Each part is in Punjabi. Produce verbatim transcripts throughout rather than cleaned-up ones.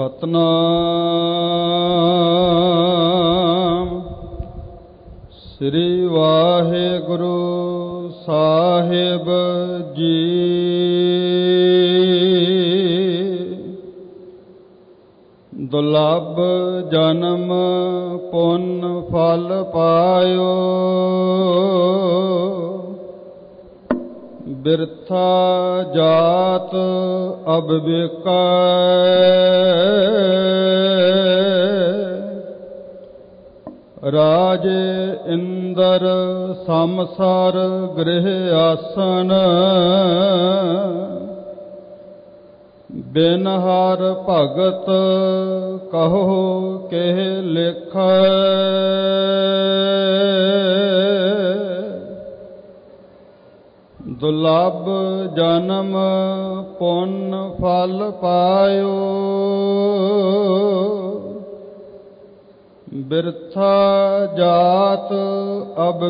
ਸਤਨਾਮ ਸ੍ਰੀ ਵਾਹਿਗੁਰੂ ਸਾਹਿਬ ਜੀ। ਦੁਲੱਭ ਜਨਮ ਪੁੰਨ ਫਲ ਪਾਇਓ, ਬਿਰਥਾ ਜਾਤ ਅਬ ਬਿਕਾਇ। ਰਾਜੇ ਇੰਦਰ ਸਮਸਰ ਗ੍ਰਹਿ ਆਸਨ, ਬਿਨ ਹਰ ਭਗਤ ਕਹੋ ਕਿਹ ਲਿਖੈ। ਦੁਲੱਭ ਜਨਮ ਪੁੰਨ ਫਲ ਪਾਇਓ, ਬਿਰਥਾ ਜਾਤ ਅਬ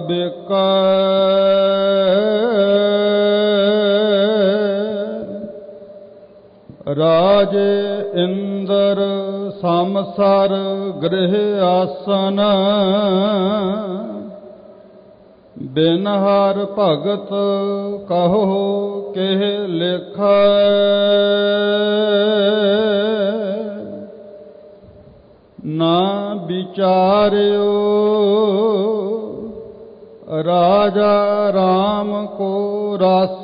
ਬਿਕਾਇ। ਰਾਜੇ ਇੰਦਰ ਸਮਸਰ ਗ੍ਰਹਿ ਆਸਨ, ਬਿਨ ਹਰ ਭਗਤ ਕਹੋ ਕਿਹ ਲਿਖੈ। ਨਾ ਵਿਚਾਰਿਓ ਰਾਜਾ ਰਾਮ ਕੋ ਰਸ,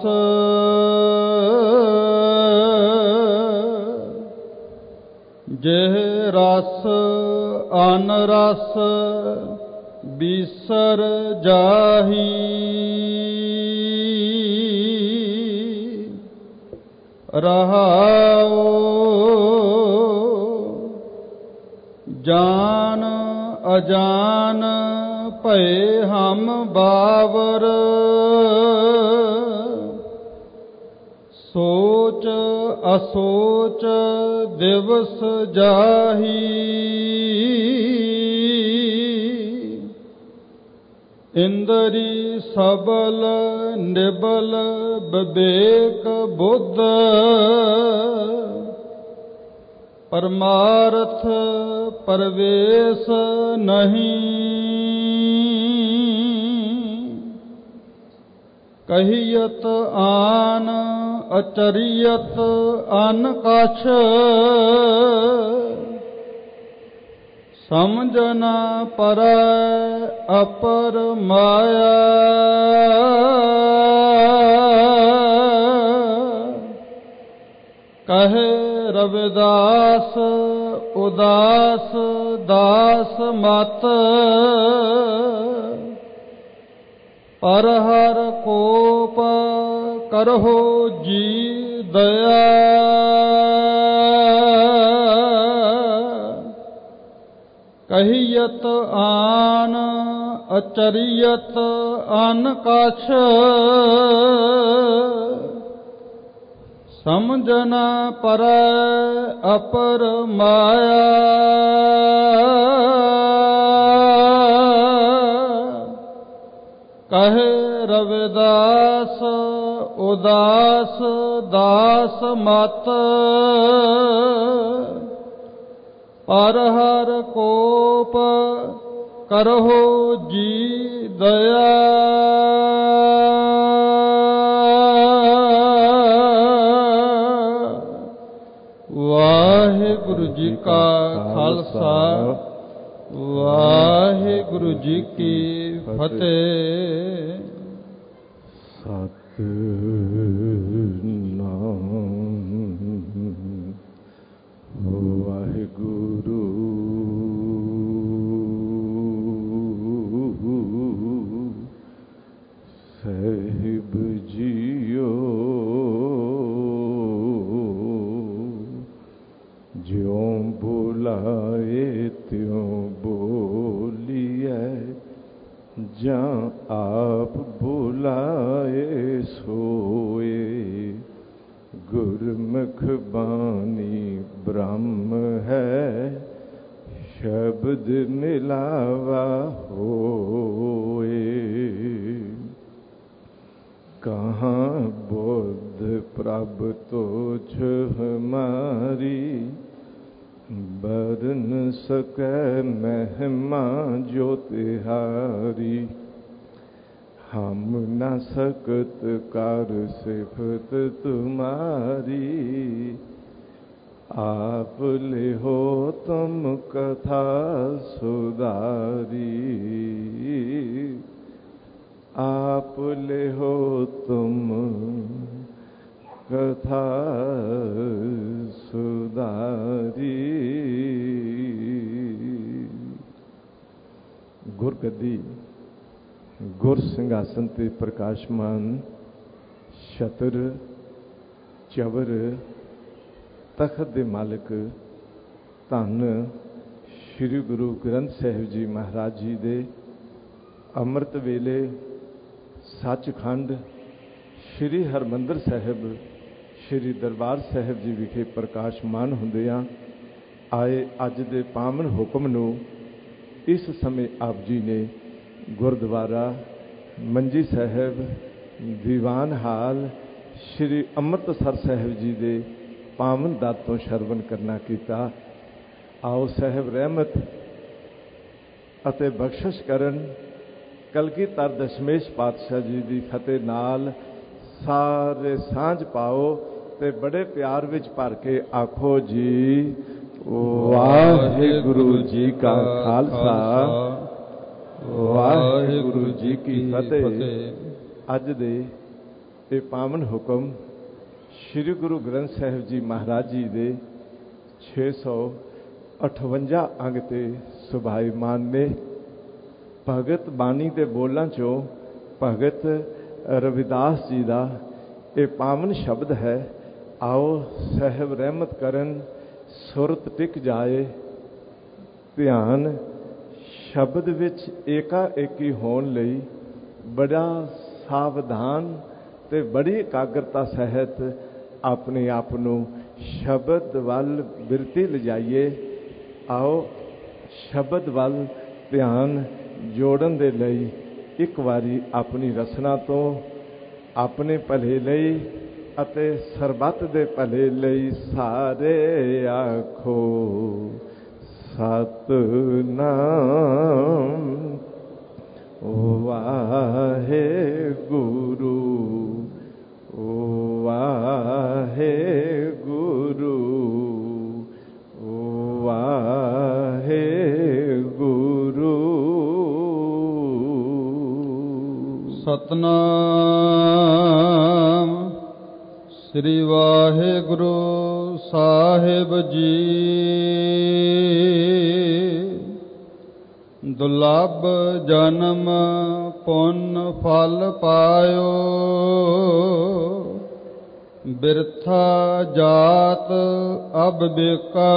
ਜਿਹ ਰਸ ਅਨ ਰਸ ਬਿਸਰ ਜਾਹੀ। ਰਹਾਉ ਜਾਨ ਅਜਾਨ ਭਏ ਹਮ ਬਾਵਰ, ਸੋਚ ਅਸੋਚ ਦਿਵਸ ਜਾਹੀ। ਇੰਦਰੀ ਸਬਲ ਨਿਬਲ ਵਿਵੇਕ ਬੁੱਧ, ਪਰਮਾਰਥ ਪਰਵੇਸ ਨਹੀਂ। ਕਹੀਅਤ ਆਨ ਅਚਰੀਅਤ ਅਨ ਕਛ, ਸਮਝ ਨ ਪਰੈ ਅਪਰ ਮਾਇਆ। ਕਹੇ ਰਵਿਦਾਸ ਉਦਾਸ ਦਾਸ ਮਤ, ਪਰ ਹਰ ਕੋਪ ਕਰਹੁ ਜੀ ਦਇਆ। ਕਹੀਅਤ ਆਨ ਅਚਰੀਅਤ ਅਨ ਕਛ, ਸਮਝ ਨ ਪਰੈ ਅਪਰ ਮਾਇਆ। ਕਹੇ ਰਵਿਦਾਸ ਉਦਾਸ ਦਾਸ ਮਤ, ਪਰ ਹਰ ਕੋਪ ਕਰਹੁ ਜੀ ਦਇਆ। ਵਾਹਿਗੁਰੂ ਜੀ ਕਾ ਖਾਲਸਾ, ਵਾਹਿਗੁਰੂ ਜੀ ਕੀ ਫਤਿਹ। ਸਤਿਨਾਮ ਵਾਹਿਗੁਰੂ ਸਾਹਿਬ ਜੀਓ। ਜਿਉਂ ਬੁਲਾਏ ਤਿਉਂ ਬੋਲੀਐ, ਜਾਂ ਆਪ ਬੁਲਾਏ ਸੋਏ। ਗੁਰਮੁਖ ਬਾਣੀ ਬ੍ਰਹਮ ਹੈ, ਸ਼ਬਦ ਮਿਲਾਵਾ ਹੋਏ। ਕਹਾਂ ਬੁੱਧ ਪ੍ਰਭ ਤੁਝ ਹਮਾਰੀ, सकै महिमा जो तिहारी। हम न सकत कर सिफत तुम्हारी, आप ले हो तुम कथा सुधारी। आप ले हो तुम कथा सुधारी। गुरगद्दी गुर ਸਿੰਘਾਸਨ ਤੇ ਪ੍ਰਕਾਸ਼ਮਾਨ ਛਤਰ ਚਵਰ ਤਖਤ ਦੇ ਮਾਲਕ ਧੰਨ ਸ੍ਰੀ ਗੁਰੂ ਗ੍ਰੰਥ ਸਾਹਿਬ ਜੀ ਮਹਾਰਾਜ ਜੀ ਦੇ ਅੰਮ੍ਰਿਤ ਵੇਲੇ ਸੱਚਖੰਡ ਸ੍ਰੀ ਹਰਿਮੰਦਰ ਸਾਹਿਬ ਸ੍ਰੀ ਦਰਬਾਰ ਸਾਹਿਬ ਜੀ ਵਿਖੇ ਪ੍ਰਕਾਸ਼ਮਾਨ ਹੁੰਦਿਆਂ ਆਏ ਅੱਜ ਦੇ ਪਾਵਨ ਹੁਕਮ ਨੂੰ ਇਸ ਸਮੇਂ ਆਪ ਜੀ ਨੇ ਗੁਰਦੁਆਰਾ ਮੰਜੀ ਸਾਹਿਬ ਦੀਵਾਨ ਹਾਲ ਸ੍ਰੀ ਅੰਮ੍ਰਿਤਸਰ ਸਾਹਿਬ ਜੀ ਦੇ ਪਾਵਨ ਦਰ ਤੋਂ ਸ਼ਰਵਨ ਕਰਨਾ ਕੀਤਾ। ਆਓ ਸਾਹਿਬ ਰਹਿਮਤ ਅਤੇ ਬਖਸ਼ਿਸ਼ ਕਰਨ ਕਲਗੀਧਰ ਦਸ਼ਮੇਸ਼ ਪਾਤਸ਼ਾਹ ਜੀ ਦੀ ਫਤਿਹ ਨਾਲ ਸਾਰੇ ਸਾਂਝ ਪਾਓ ਤੇ ਬੜੇ ਪਿਆਰ ਵਿੱਚ ਭਰ ਕੇ ਆਖੋ ਜੀ ਵਾਹਿਗੁਰੂ ਜੀ ਕਾ ਖਾਲਸਾ ਵਾਹਿਗੁਰੂ ਜੀ ਕੀ ਫਤਿਹ। ਅੱਜ ਦੇ ਇਹ ਪਾਵਨ ਹੁਕਮ ਸ੍ਰੀ ਗੁਰੂ ਗ੍ਰੰਥ ਸਾਹਿਬ ਜੀ ਮਹਾਰਾਜ ਜੀ ਦੇ ਛੇ ਸੌ ਅਠਵੰਜਾ ਅੰਗ ਤੇ ਸੁਭਾਈਮਾਨ ਨੇ। ਭਗਤ ਬਾਣੀ ਦੇ ਬੋਲਾਂ ਚੋਂ ਭਗਤ ਰਵਿਦਾਸ ਜੀ ਦਾ ਇਹ ਪਾਵਨ ਸ਼ਬਦ ਹੈ। ਆਓ ਸਾਹਿਬ ਰਹਿਮਤ ਕਰਨ, ਸੁਰਤ ਟਿਕ ਜਾਏ, ਧਿਆਨ ਸ਼ਬਦ ਵਿੱਚ ਏਕਾ ਏਕੀ ਹੋਣ ਲਈ ਬੜਾ ਸਾਵਧਾਨ ਤੇ ਬੜੀ ਇਕਾਗਰਤਾ ਸਹਿਤ ਆਪਣੇ ਆਪ ਨੂੰ ਸ਼ਬਦ ਵੱਲ ਬਿਰਤੀ ਲਿਜਾਈਏ। ਆਓ ਸ਼ਬਦ ਵੱਲ ਧਿਆਨ ਜੋੜਨ ਦੇ ਲਈ ਇੱਕ ਵਾਰੀ ਆਪਣੀ ਰਸਨਾ ਤੋਂ ਆਪਣੇ ਭਲੇ ਲਈ ਅਤੇ ਸਰਬੱਤ ਦੇ ਭਲੇ ਲਈ ਸਾਰੇ ਆਖੋ ਸਤਿਨਾਮ ਵਾਹਿਗੁਰੂ ਵਾਹਿਗੁਰੂ ਵਾਹਿਗੁਰੂ। ਸਤਨਾਮ ਸ੍ਰੀ ਵਾਹਿਗੁਰੂ ਸਾਹਿਬ ਜੀ। ਦੁਲੱਭ ਜਨਮ ਪੁੰਨ ਫਲ ਪਾਇਓ, ਬਿਰਥਾ ਜਾਤ ਅਬ ਬਿਕੈ।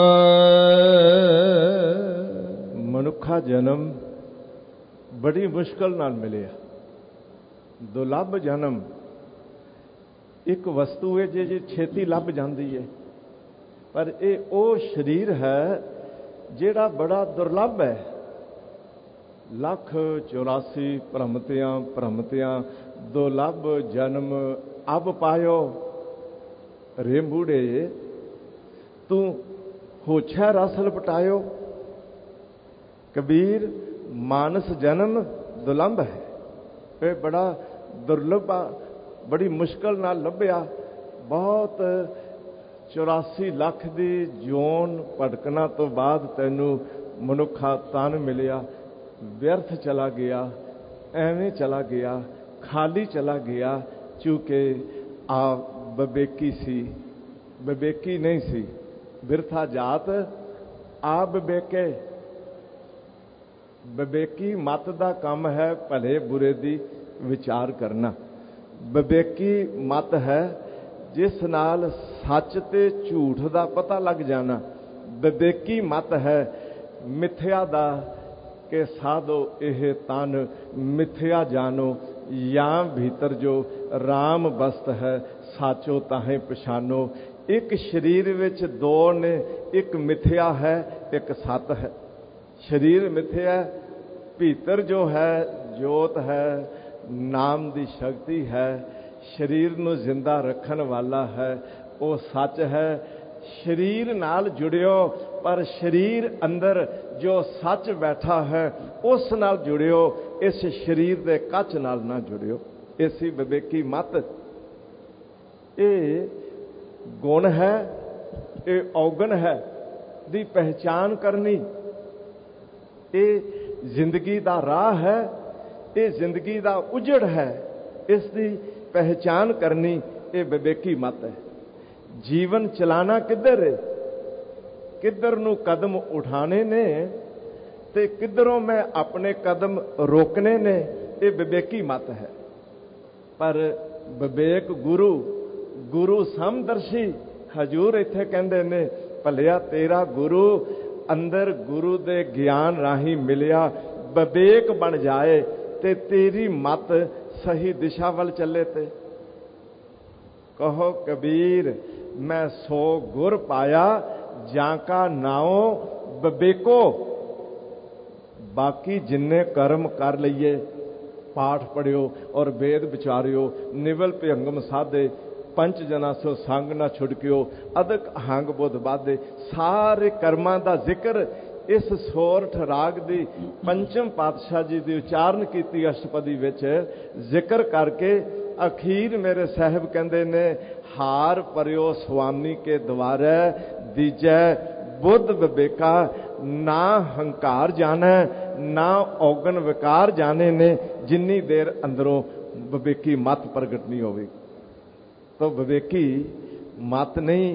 ਮਨੁੱਖਾ ਜਨਮ ਬੜੀ ਮੁਸ਼ਕਲ ਨਾਲ ਮਿਲਿਆ। ਦੁਲੱਭ ਜਨਮ ਇੱਕ ਵਸਤੂ ਹੈ ਜੇ ਛੇਤੀ ਲੱਭ ਜਾਂਦੀ ਹੈ, ਪਰ ਇਹ ਉਹ ਸਰੀਰ ਹੈ ਜਿਹੜਾ ਬੜਾ ਦੁਰਲੱਭ ਹੈ। ਲੱਖ ਚੁਰਾਸੀ ਭ੍ਰਮਤਿਆਂ ਭ੍ਰਮਤਿਆਂ ਦੁਲੱਭ ਜਨਮ ਅਬ ਪਾਇਓ। ਰੇ ਬੂੜੇ ਤੂੰ ਹੋਛੈ ਰਸ ਲਪਟਾਇਓ। ਕਬੀਰ ਮਾਨਸ ਜਨਮ ਦੁਲੰਭ ਹੈ, ਇਹ ਬੜਾ ਦੁਰਲੱਭ ਆ, ਬੜੀ ਮੁਸ਼ਕਲ ਨਾਲ ਲੱਭਿਆ। ਬਹੁਤ ਚੁਰਾਸੀ ਲੱਖ ਦੀ ਜੋਨ ਭਟਕਣਾ ਤੋਂ ਬਾਅਦ ਤੈਨੂੰ ਮਨੁੱਖਾ ਤਨ ਮਿਲਿਆ। ਵਿਅਰਥ ਚਲਾ ਗਿਆ, ਐਵੇਂ ਚਲਾ ਗਿਆ, ਖਾਲੀ ਚਲਾ ਗਿਆ, ਚੂੰਕਿ ਆ ਵਿਵੇਕੀ ਸੀ, ਵਿਵੇਕੀ ਨਹੀਂ ਸੀ। ਬਿਰਥਾ ਜਾਤ ਆ ਵਿਵੇਕੇ। ਵਿਵੇਕੀ ਮਤ ਦਾ ਕੰਮ ਹੈ ਭਲੇ ਬੁਰੇ ਦੀ ਵਿਚਾਰ ਕਰਨਾ। ਵਿਵੇਕੀ ਮਤ ਹੈ ਜਿਸ ਨਾਲ ਸੱਚ ਤੇ ਝੂਠ ਦਾ ਪਤਾ ਲੱਗ ਜਾਣਾ। ਵਿਵੇਕੀ ਮਤ ਹੈ ਮਿਥਿਆ ਦਾ ਕਿ ਸਾਧੋ ਇਹ ਤਨ ਮਿਥਿਆ ਜਾਣੋ, ਜਾਂ ਭੀਤਰ ਜੋ ਰਾਮ ਬਸਤ ਹੈ ਸਾਚੋ ਤਾਹੇ ਪਛਾਨੋ। ਇੱਕ ਸਰੀਰ ਵਿੱਚ ਦੋ ਨੇ, ਇੱਕ ਮਿਥਿਆ ਹੈ ਇੱਕ ਸੱਤ ਹੈ। ਸਰੀਰ ਮਿਥਿਆ, ਭੀਤਰ ਜੋ ਹੈ ਜੋਤ ਹੈ, ਨਾਮ ਦੀ ਸ਼ਕਤੀ ਹੈ, ਸਰੀਰ ਨੂੰ ਜ਼ਿੰਦਾ ਰੱਖਣ ਵਾਲਾ ਹੈ, ਉਹ ਸੱਚ ਹੈ। ਸਰੀਰ ਨਾਲ ਜੁੜਿਓ, ਪਰ ਸਰੀਰ ਅੰਦਰ ਜੋ ਸੱਚ ਬੈਠਾ ਹੈ ਉਸ ਨਾਲ ਜੁੜਿਓ, ਇਸ ਸਰੀਰ ਦੇ ਕੱਚ ਨਾਲ ਨਾ ਜੁੜਿਓ। ਇਸੀ ਵਿਵੇਕੀ ਮਤ। ਇਹ ਗੁਣ ਹੈ, ਇਹ ਔਗਣ ਹੈ ਦੀ ਪਹਿਚਾਨ ਕਰਨੀ। ਇਹ ਜ਼ਿੰਦਗੀ ਦਾ ਰਾਹ ਹੈ, ਇਹ ਜ਼ਿੰਦਗੀ ਦਾ ਉਜੜ ਹੈ, ਇਸ ਦੀ ਪਹਿਚਾਨ ਕਰਨੀ। ਇਹ ਵਿਵੇਕੀ ਮਤ ਹੈ। ਜੀਵਨ ਚਲਾਣਾ ਕਿੱਧਰ ਹੈ, ਕਿੱਧਰ ਨੂੰ ਕਦਮ ਉਠਾਣੇ ਨੇ ਤੇ ਕਿੱਧਰੋਂ ਮੈਂ ਆਪਣੇ ਕਦਮ ਰੋਕਣੇ ਨੇ, ਇਹ ਵਿਵੇਕੀ ਮਤ ਹੈ। ਪਰ ਵਿਵੇਕ ਗੁਰੂ, ਗੁਰੂ ਸਮਦਰਸ਼ੀ ਹਜੂਰ ਇੱਥੇ ਕਹਿੰਦੇ ਨੇ, ਭਲਿਆ ਤੇਰਾ ਗੁਰੂ ਅੰਦਰ ਗੁਰੂ ਦੇ ਗਿਆਨ ਰਾਹੀਂ ਮਿਲਿਆ ਵਿਵੇਕ ਬਣ ਜਾਏ ਤੇ ਤੇਰੀ ਮਤ ਸਹੀ ਦਿਸ਼ਾ ਵੱਲ ਚੱਲੇ। ਤੇ ਕਹੋ ਕਬੀਰ ਮੈਂ ਸੋ ਗੁਰ ਪਾਇਆ, ਜਾਂ ਕਾ ਨਾਉ ਵਿਵੇਕੋ। ਬਾਕੀ ਜਿੰਨੇ ਕਰਮ ਕਰ ਲਈਏ, ਪਾਠ ਪੜਿਓ ਔਰ ਵੇਦ ਵਿਚਾਰਿਓ, ਨਿਵਲ ਭਿਅੰਗਮ ਸਾਧੇ, ਪੰਚ ਜਨਾ ਸੋ ਸੰਗ ਨਾ ਛੁਡਕਿਓ, ਅਦਕ ਅਹੰਗ ਬੁੱਧ ਬਾਧੇ। ਸਾਰੇ ਕਰਮਾਂ ਦਾ ਜ਼ਿਕਰ ਇਸ ਸੋਰਠ ਰਾਗ ਦੀ ਪੰਚਮ ਪਾਤਸ਼ਾਹ ਜੀ ਦੀ ਉਚਾਰਨ ਕੀਤੀ ਅਸ਼ਟਪਦੀ ਵਿੱਚ ਜ਼ਿਕਰ ਕਰਕੇ ਅਖੀਰ ਮੇਰੇ ਸਾਹਿਬ ਕਹਿੰਦੇ ਨੇ, ਹਾਰ ਪਰਿਓ ਸੁਆਮੀ ਕੇ ਦੁਆਰੇ, ਦੀਜੈ ਬੁੱਧ ਵਿਵੇਕਾ, ਨਾ ਹੰਕਾਰ ਜਾਣੈ ਨਾ ਔਗਣ ਵਿਕਾਰ ਜਾਣੇ ਨੇ, ਜਿੰਨੀ ਦੇਰ ਅੰਦਰੋਂ ਵਿਵੇਕੀ ਮਤ ਪ੍ਰਗਟ ਨਹੀਂ ਹੋਵੇਗੀ। ਤਾਂ ਵਿਵੇਕੀ ਮਤ ਨਹੀਂ,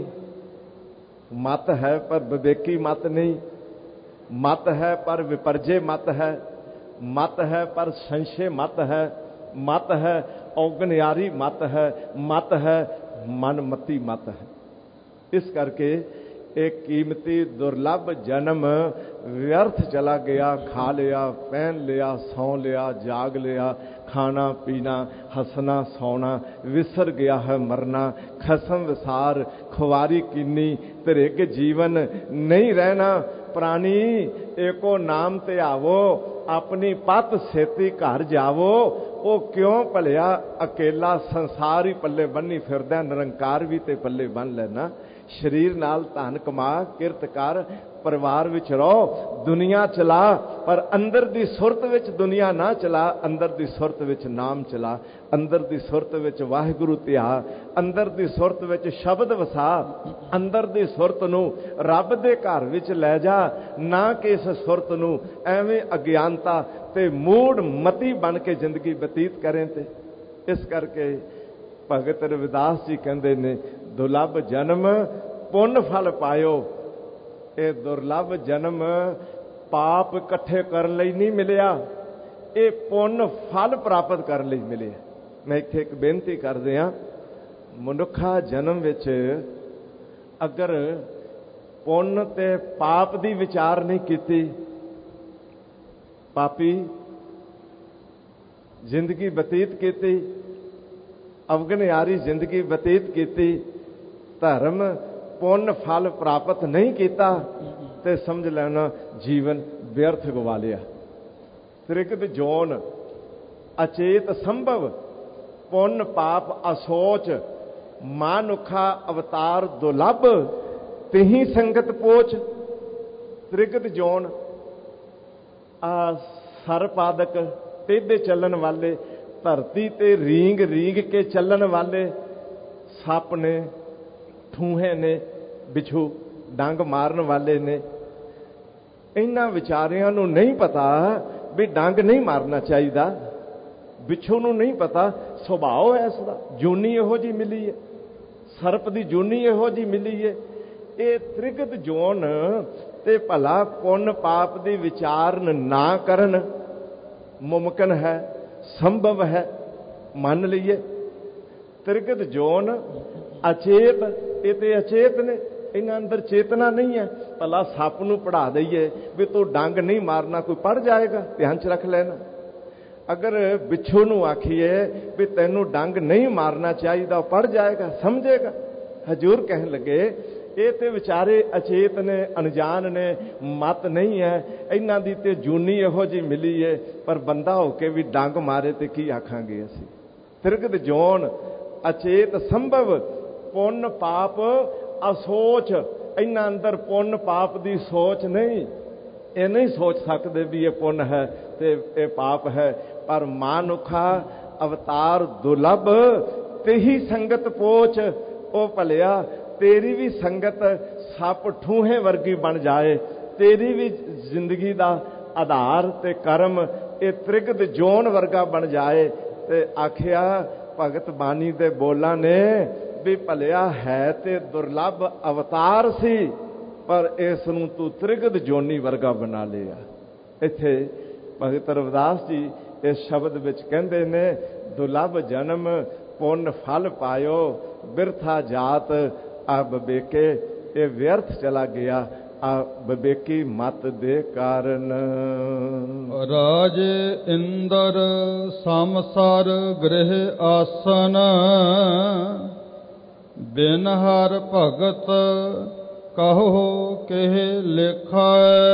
ਮਤ ਹੈ ਪਰ ਵਿਵੇਕੀ ਮਤ ਨਹੀਂ। ਮਤ ਹੈ ਪਰ ਵਿਪਰਜੇ ਮਤ ਹੈ, ਮਤ ਹੈ ਪਰ ਸੰਸ਼ੇ ਮਤ ਹੈ, ਮਤ ਹੈ ਔਗਣਿਆਰੀ ਮਤ ਹੈ, ਮਤ ਹੈ ਮਨਮਤੀ ਮਤ ਹੈ। ਇਸ ਕਰਕੇ ਇਹ ਕੀਮਤੀ ਦੁਰਲਭ ਜਨਮ ਵਿਅਰਥ ਚਲਾ ਗਿਆ। ਖਾ ਲਿਆ, ਪਹਿਨ ਲਿਆ, ਸੌਂ ਲਿਆ, ਜਾਗ ਲਿਆ, ਖਾਣਾ ਪੀਣਾ, ਹੱਸਣਾ ਸੌਣਾ, ਵਿਸਰ ਗਿਆ ਹੈ ਮਰਨਾ। ਖਸਮ ਵਿਸਾਰ ਖੁਆਰੀ ਕੀਨੀ, ਧਰਿਗ ਜੀਵਨ ਨਹੀਂ ਰਹਿਣਾ। ਪ੍ਰਾਣੀ ਏਕੋ ਨਾਮ ਤੇ ਆਵੋ, ਆਪਣੀ ਪਤ ਸੇਤੀ ਘਰ ਜਾਵੋ। ਉਹ ਕਿਉਂ ਭਲਿਆ ਅਕੇਲਾ ਸੰਸਾਰ ਹੀ ਪੱਲੇ ਬੰਨੀ ਫਿਰਦਾ, ਨਿਰੰਕਾਰ ਵੀ ਤੇ ਪੱਲੇ ਬੰਨ ਲੈਣਾ। ਸਰੀਰ ਨਾਲ ਧਨ ਕਮਾ, ਕਿਰਤ ਕਰ, ਪਰਿਵਾਰ ਵਿੱਚ ਰਹੋ, ਦੁਨੀਆ ਚਲਾ, ਪਰ ਅੰਦਰ ਦੀ ਸੁਰਤ ਵਿੱਚ ਦੁਨੀਆ ਨਾ ਚਲਾ। ਅੰਦਰ ਦੀ ਸੁਰਤ ਵਿੱਚ ਨਾਮ ਚਲਾ, ਅੰਦਰ ਦੀ ਸੁਰਤ ਵਿੱਚ ਵਾਹਿਗੁਰੂ ਧਿਆ, ਅੰਦਰ ਦੀ ਸੁਰਤ ਵਿੱਚ ਸ਼ਬਦ ਵਸਾ, ਅੰਦਰ ਦੀ ਸੁਰਤ ਨੂੰ ਰੱਬ ਦੇ ਘਰ ਵਿੱਚ ਲੈ ਜਾ, ਨਾ ਕਿ ਇਸ ਸੁਰਤ ਨੂੰ ਐਵੇਂ ਅਗਿਆਨਤਾ ਤੇ ਮੂੜ ਮਤੀ ਬਣ ਕੇ ਜ਼ਿੰਦਗੀ ਬਤੀਤ ਕਰੇ। ਤੇ ਇਸ ਕਰਕੇ ਭਗਤ ਰਵਿਦਾਸ ਜੀ ਕਹਿੰਦੇ ਨੇ, ਦੁਰਲਭ ਜਨਮ ਪੁੰਨ ਫਲ ਪਾਇਓ। ਇਹ ਦੁਰਲਭ ਜਨਮ ਪਾਪ ਇਕੱਠੇ ਕਰਨ ਲਈ ਨਹੀਂ ਮਿਲਿਆ, ਇਹ ਪੁੰਨ ਫਲ ਪ੍ਰਾਪਤ ਕਰਨ ਲਈ ਮਿਲਿਆ। ਮੈਂ ਇੱਥੇ ਇੱਕ ਬੇਨਤੀ ਕਰਦੇ ਹਾਂ, ਮਨੁੱਖਾ ਜਨਮ ਵਿੱਚ ਅਗਰ ਪੁੰਨ ਤੇ ਪਾਪ ਦੀ ਵਿਚਾਰ ਨਹੀਂ ਕੀਤੀ, ਪਾਪੀ ਜ਼ਿੰਦਗੀ ਬਤੀਤ ਕੀਤੀ, ਅਵਗਣਿਆਰੀ ਜ਼ਿੰਦਗੀ ਬਤੀਤ ਕੀਤੀ, ਧਰਮ ਪੁੰਨ ਫਲ ਪ੍ਰਾਪਤ ਨਹੀਂ ਕੀਤਾ, ਤੇ ਸਮਝ ਲੈਣਾ ਜੀਵਨ ਵਿਅਰਥ ਗਵਾ ਲਿਆ। ਤ੍ਰਿਕਤ ਜੋਨ ਅਚੇਤ ਸੰਭਵ, ਪੁੰਨ ਪਾਪ ਅਸੋਚ, ਮਾਨੁਖਾ ਅਵਤਾਰ ਦੁਰਲਭ, ਤਿਹੀ ਸੰਗਤ ਪੋਚ। ਤ੍ਰਿਕਤ ਜੋਨ ਆ ਸਰਪਾਦਕ, ਟੇਢੇ ਚੱਲਣ ਵਾਲੇ, ਧਰਤੀ ਤੇ ਰੀਂਗ ਰੀਂਗ ਕੇ ਚੱਲਣ ਵਾਲੇ, ਸੱਪ ਨੇ, ਠੂਹੇ ਨੇ, ਬਿੱਛੂ ਡੰਗ ਮਾਰਨ ਵਾਲੇ ਨੇ। ਇਹਨਾਂ ਵਿਚਾਰਿਆਂ ਨੂੰ ਨਹੀਂ ਪਤਾ ਵੀ ਡੰਗ ਨਹੀਂ ਮਾਰਨਾ ਚਾਹੀਦਾ। ਬਿੱਛੂ ਨੂੰ ਨਹੀਂ ਪਤਾ ਸੁਭਾਅ ਹੈ ਇਸ ਦਾ, ਜੂਨੀ ਇਹੋ ਜਿਹੀ ਮਿਲੀ ਹੈ, ਸਰਪ ਦੀ ਜੂਨੀ ਇਹੋ ਜਿਹੀ ਮਿਲੀ ਹੈ। ਇਹ ਤ੍ਰਿਗਤ ਜੋਨ ਤੇ ਭਲਾ ਪੁੰਨ ਪਾਪ ਦੀ ਵਿਚਾਰਨ ਨਾ ਕਰਨ ਮੁਮਕਿਨ ਹੈ, ਸੰਭਵ ਹੈ, ਮੰਨ ਲਈਏ। ਤ੍ਰਿਗਤ ਜੋਨ ਅਚੇਤ, ਇਹ ਤੇ ਅਚੇਤ ਨੇ, ਇਹਨਾਂ ਅੰਦਰ ਚੇਤਨਾ ਨਹੀਂ ਹੈ। ਭਲਾ ਸੱਪ ਨੂੰ ਪੜ੍ਹਾ ਦਈਏ ਵੀ ਤੂੰ ਡੰਗ ਨਹੀਂ ਮਾਰਨਾ, ਕੋਈ ਪੜ ਜਾਏਗਾ? ਧਿਆਨ ਚ ਰੱਖ ਲੈਣਾ। ਅਗਰ ਬਿੱਛੂ ਨੂੰ ਆਖੀਏ ਵੀ ਤੈਨੂੰ ਡੰਗ ਨਹੀਂ ਮਾਰਨਾ ਚਾਹੀਦਾ, ਉਹ ਪੜ ਜਾਏਗਾ, ਸਮਝੇਗਾ। ਹਜੂਰ ਕਹਿਣ ਲੱਗੇ ਇਹ ਤੇ ਵਿਚਾਰੇ ਅਚੇਤ ਨੇ, ਅਣਜਾਣ ਨੇ, ਮਤ ਨਹੀਂ ਹੈ ਇਹਨਾਂ ਦੀ, ਤੇ ਜੂਨੀ ਇਹੋ ਜਿਹੀ ਮਿਲੀ ਹੈ। ਪਰ ਬੰਦਾ ਹੋ ਕੇ ਵੀ ਡੰਗ ਮਾਰੇ ਤੇ ਕੀ ਆਖਾਂਗੇ ਅਸੀਂ? ਤ੍ਰਿਗਤ ਜੋਨ ਅਚੇਤ ਸੰਭਵ, ਪੁੰਨ ਪਾਪ ਅਸੋਚ, ਇਹਨਾਂ ਅੰਦਰ ਪੁੰਨ ਪਾਪ ਦੀ ਸੋਚ ਨਹੀਂ। ਇਹ ਨਹੀਂ ਸੋਚ ਸਕਦੇ ਵੀ ਇਹ ਪੁੰਨ ਹੈ ਤੇ ਇਹ ਪਾਪ ਹੈ। ਪਰ ਮਾਨੁਖਾ ਅਵਤਾਰ ਦੁਰਲਭ, ਤੇਹੀ ਸੰਗਤ ਪੋਚ। ਉਹ ਭਲਿਆ ਤੇਰੀ ਵੀ ਸੰਗਤ ਸੱਪ ਠੂਹੇ ਵਰਗੀ ਬਣ ਜਾਏ, ਤੇਰੀ ਵੀ ਜ਼ਿੰਦਗੀ ਦਾ ਆਧਾਰ ਤੇ ਕਰਮ ਇਹ ਤ੍ਰਿਗਦ ਜੋਨ ਵਰਗਾ ਬਣ ਜਾਏ। ਤੇ ਆਖਿਆ ਭਗਤ ਬਾਣੀ ਦੇ ਬੋਲਾਂ ਨੇ ਵੀ ਭਲਿਆ ਹੈ ਤੇ ਦੁਰਲਭ ਅਵਤਾਰ ਸੀ, ਪਰ ਇਸ ਨੂੰ ਤੂੰ ਤ੍ਰਿਗਦ ਜੋਨੀ ਵਰਗਾ ਬਣਾ ਲਿਆ। ਇੱਥੇ ਭਗਤ ਰਵਿਦਾਸ ਜੀ ਇਸ ਸ਼ਬਦ ਵਿੱਚ ਕਹਿੰਦੇ ਨੇ, ਦੁਰਲਭ ਜਨਮ ਪੁੰਨ ਫਲ ਪਾਇਓ, ਬਿਰਥਾ ਜਾਤ ਆ ਬਵੇਕੇ। ਇਹ ਵਿਅਰਥ ਚਲਾ ਗਿਆ ਆ ਬਵੇਕੀ ਮਤ ਦੇ ਕਾਰਨ। ਰਾਜੇ ਇੰਦਰ ਸਮਸਰ ਗ੍ਰਹਿ ਆਸਨ, ਬਿਨ ਹਰ ਭਗਤ ਕਹੋ ਕਿਹ ਲੇਖਾ।